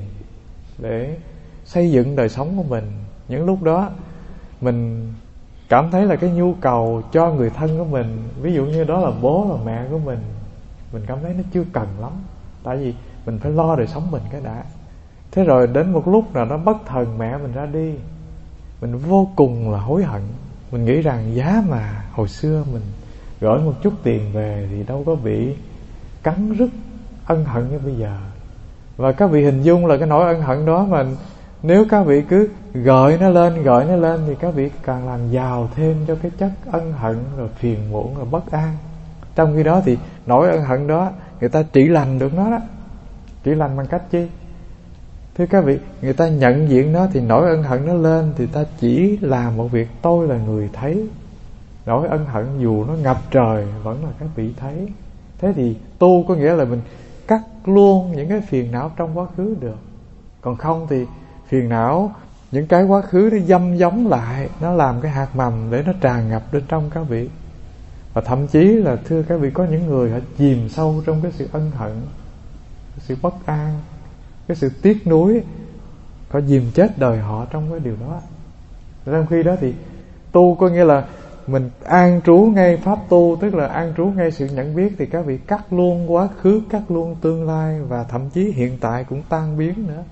để xây dựng đời sống của mình, những lúc đó mình cảm thấy là cái nhu cầu cho người thân của mình, ví dụ như đó là bố là mẹ của mình cảm thấy nó chưa cần lắm. Tại vì mình phải lo đời sống mình cái đã. Thế rồi đến một lúc nào đó bất thần mẹ mình ra đi, mình vô cùng là hối hận. Mình nghĩ rằng giá mà hồi xưa mình gửi một chút tiền về thì đâu có bị cắn rứt ân hận như bây giờ. Và các vị hình dung là cái nỗi ân hận đó mà nếu các vị cứ gợi nó lên thì các vị càng làm giàu thêm cho cái chất ân hận, rồi phiền muộn, rồi bất an. Trong khi đó thì nỗi ân hận đó người ta trị lành được nó đó. Trị lành bằng cách chi? Thưa các vị, người ta nhận diện nó thì nỗi ân hận nó lên, thì ta chỉ làm một việc, tôi là người thấy. Nỗi ân hận dù nó ngập trời vẫn là các vị thấy. Thế thì tu có nghĩa là mình cắt luôn những cái phiền não trong quá khứ được. Còn không thì phiền não, những cái quá khứ nó dâm giống lại, nó làm cái hạt mầm để nó tràn ngập bên trong các vị. Và thậm chí là thưa các vị, có những người họ chìm sâu trong cái sự ân hận, cái sự bất an, cái sự tiếc nuối, họ dìm chết đời họ trong cái điều đó. Trong khi đó thì tu có nghĩa là mình an trú ngay pháp tu, tức là an trú ngay sự nhận biết, thì các vị cắt luôn quá khứ, cắt luôn tương lai, và thậm chí hiện tại cũng tan biến nữa.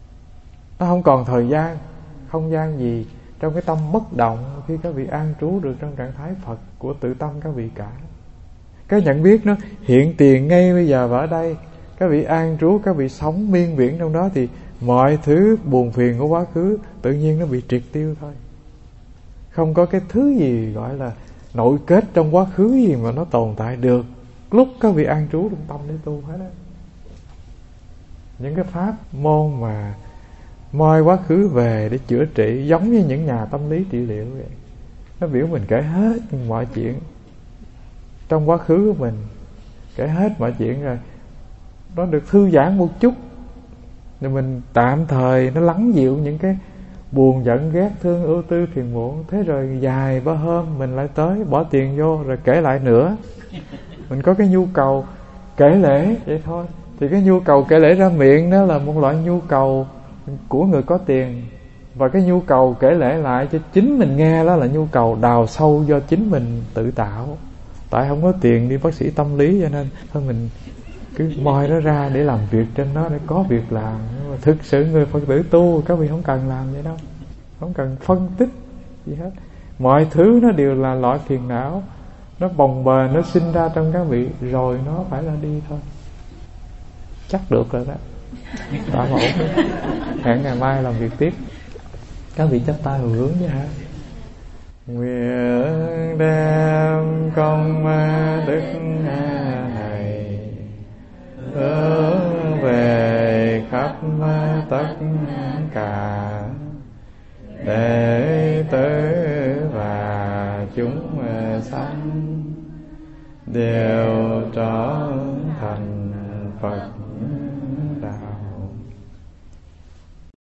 Nó không còn thời gian, không gian gì trong cái tâm bất động khi các vị an trú được trong trạng thái Phật của tự tâm các vị cả. Cái nhận biết nó hiện tiền ngay bây giờ và ở đây. Các vị an trú, các vị sống miên viễn trong đó, thì mọi thứ buồn phiền của quá khứ tự nhiên nó bị triệt tiêu thôi. Không có cái thứ gì gọi là nội kết trong quá khứ gì mà nó tồn tại được lúc các vị an trú trong tâm để tu hết á. Những cái pháp môn mà moi quá khứ về để chữa trị, giống như những nhà tâm lý trị liệu vậy. Nó biểu mình kể hết mọi chuyện trong quá khứ của mình, kể hết mọi chuyện rồi nó được thư giãn một chút, rồi mình tạm thời nó lắng dịu những cái buồn giận ghét thương ưu tư phiền muộn. Thế rồi vài ba hôm mình lại tới bỏ tiền vô rồi kể lại nữa. Mình có cái nhu cầu kể lể vậy thôi. Thì cái nhu cầu kể lể ra miệng đó là một loại nhu cầu của người có tiền. Và cái nhu cầu kể lể lại cho chính mình nghe đó là nhu cầu đào sâu do chính mình tự tạo. Tại không có tiền đi bác sĩ tâm lý, cho nên thôi mình cứ moi nó ra để làm việc trên nó, để có việc làm. Nhưng mà thực sự người Phật tử tu, các vị không cần làm vậy đâu, không cần phân tích gì hết. Mọi thứ nó đều là loại phiền não, nó bồng bềnh, nó sinh ra trong các vị, rồi nó phải là đi thôi. Chắc được rồi đó. Tạm ổn. Hẹn ngày mai làm việc tiếp. Các vị chắp tay hồi hướng chứ hả? Nguyện đem công đức này hướng về khắp tất cả đệ tử và chúng sanh đều trở thành Phật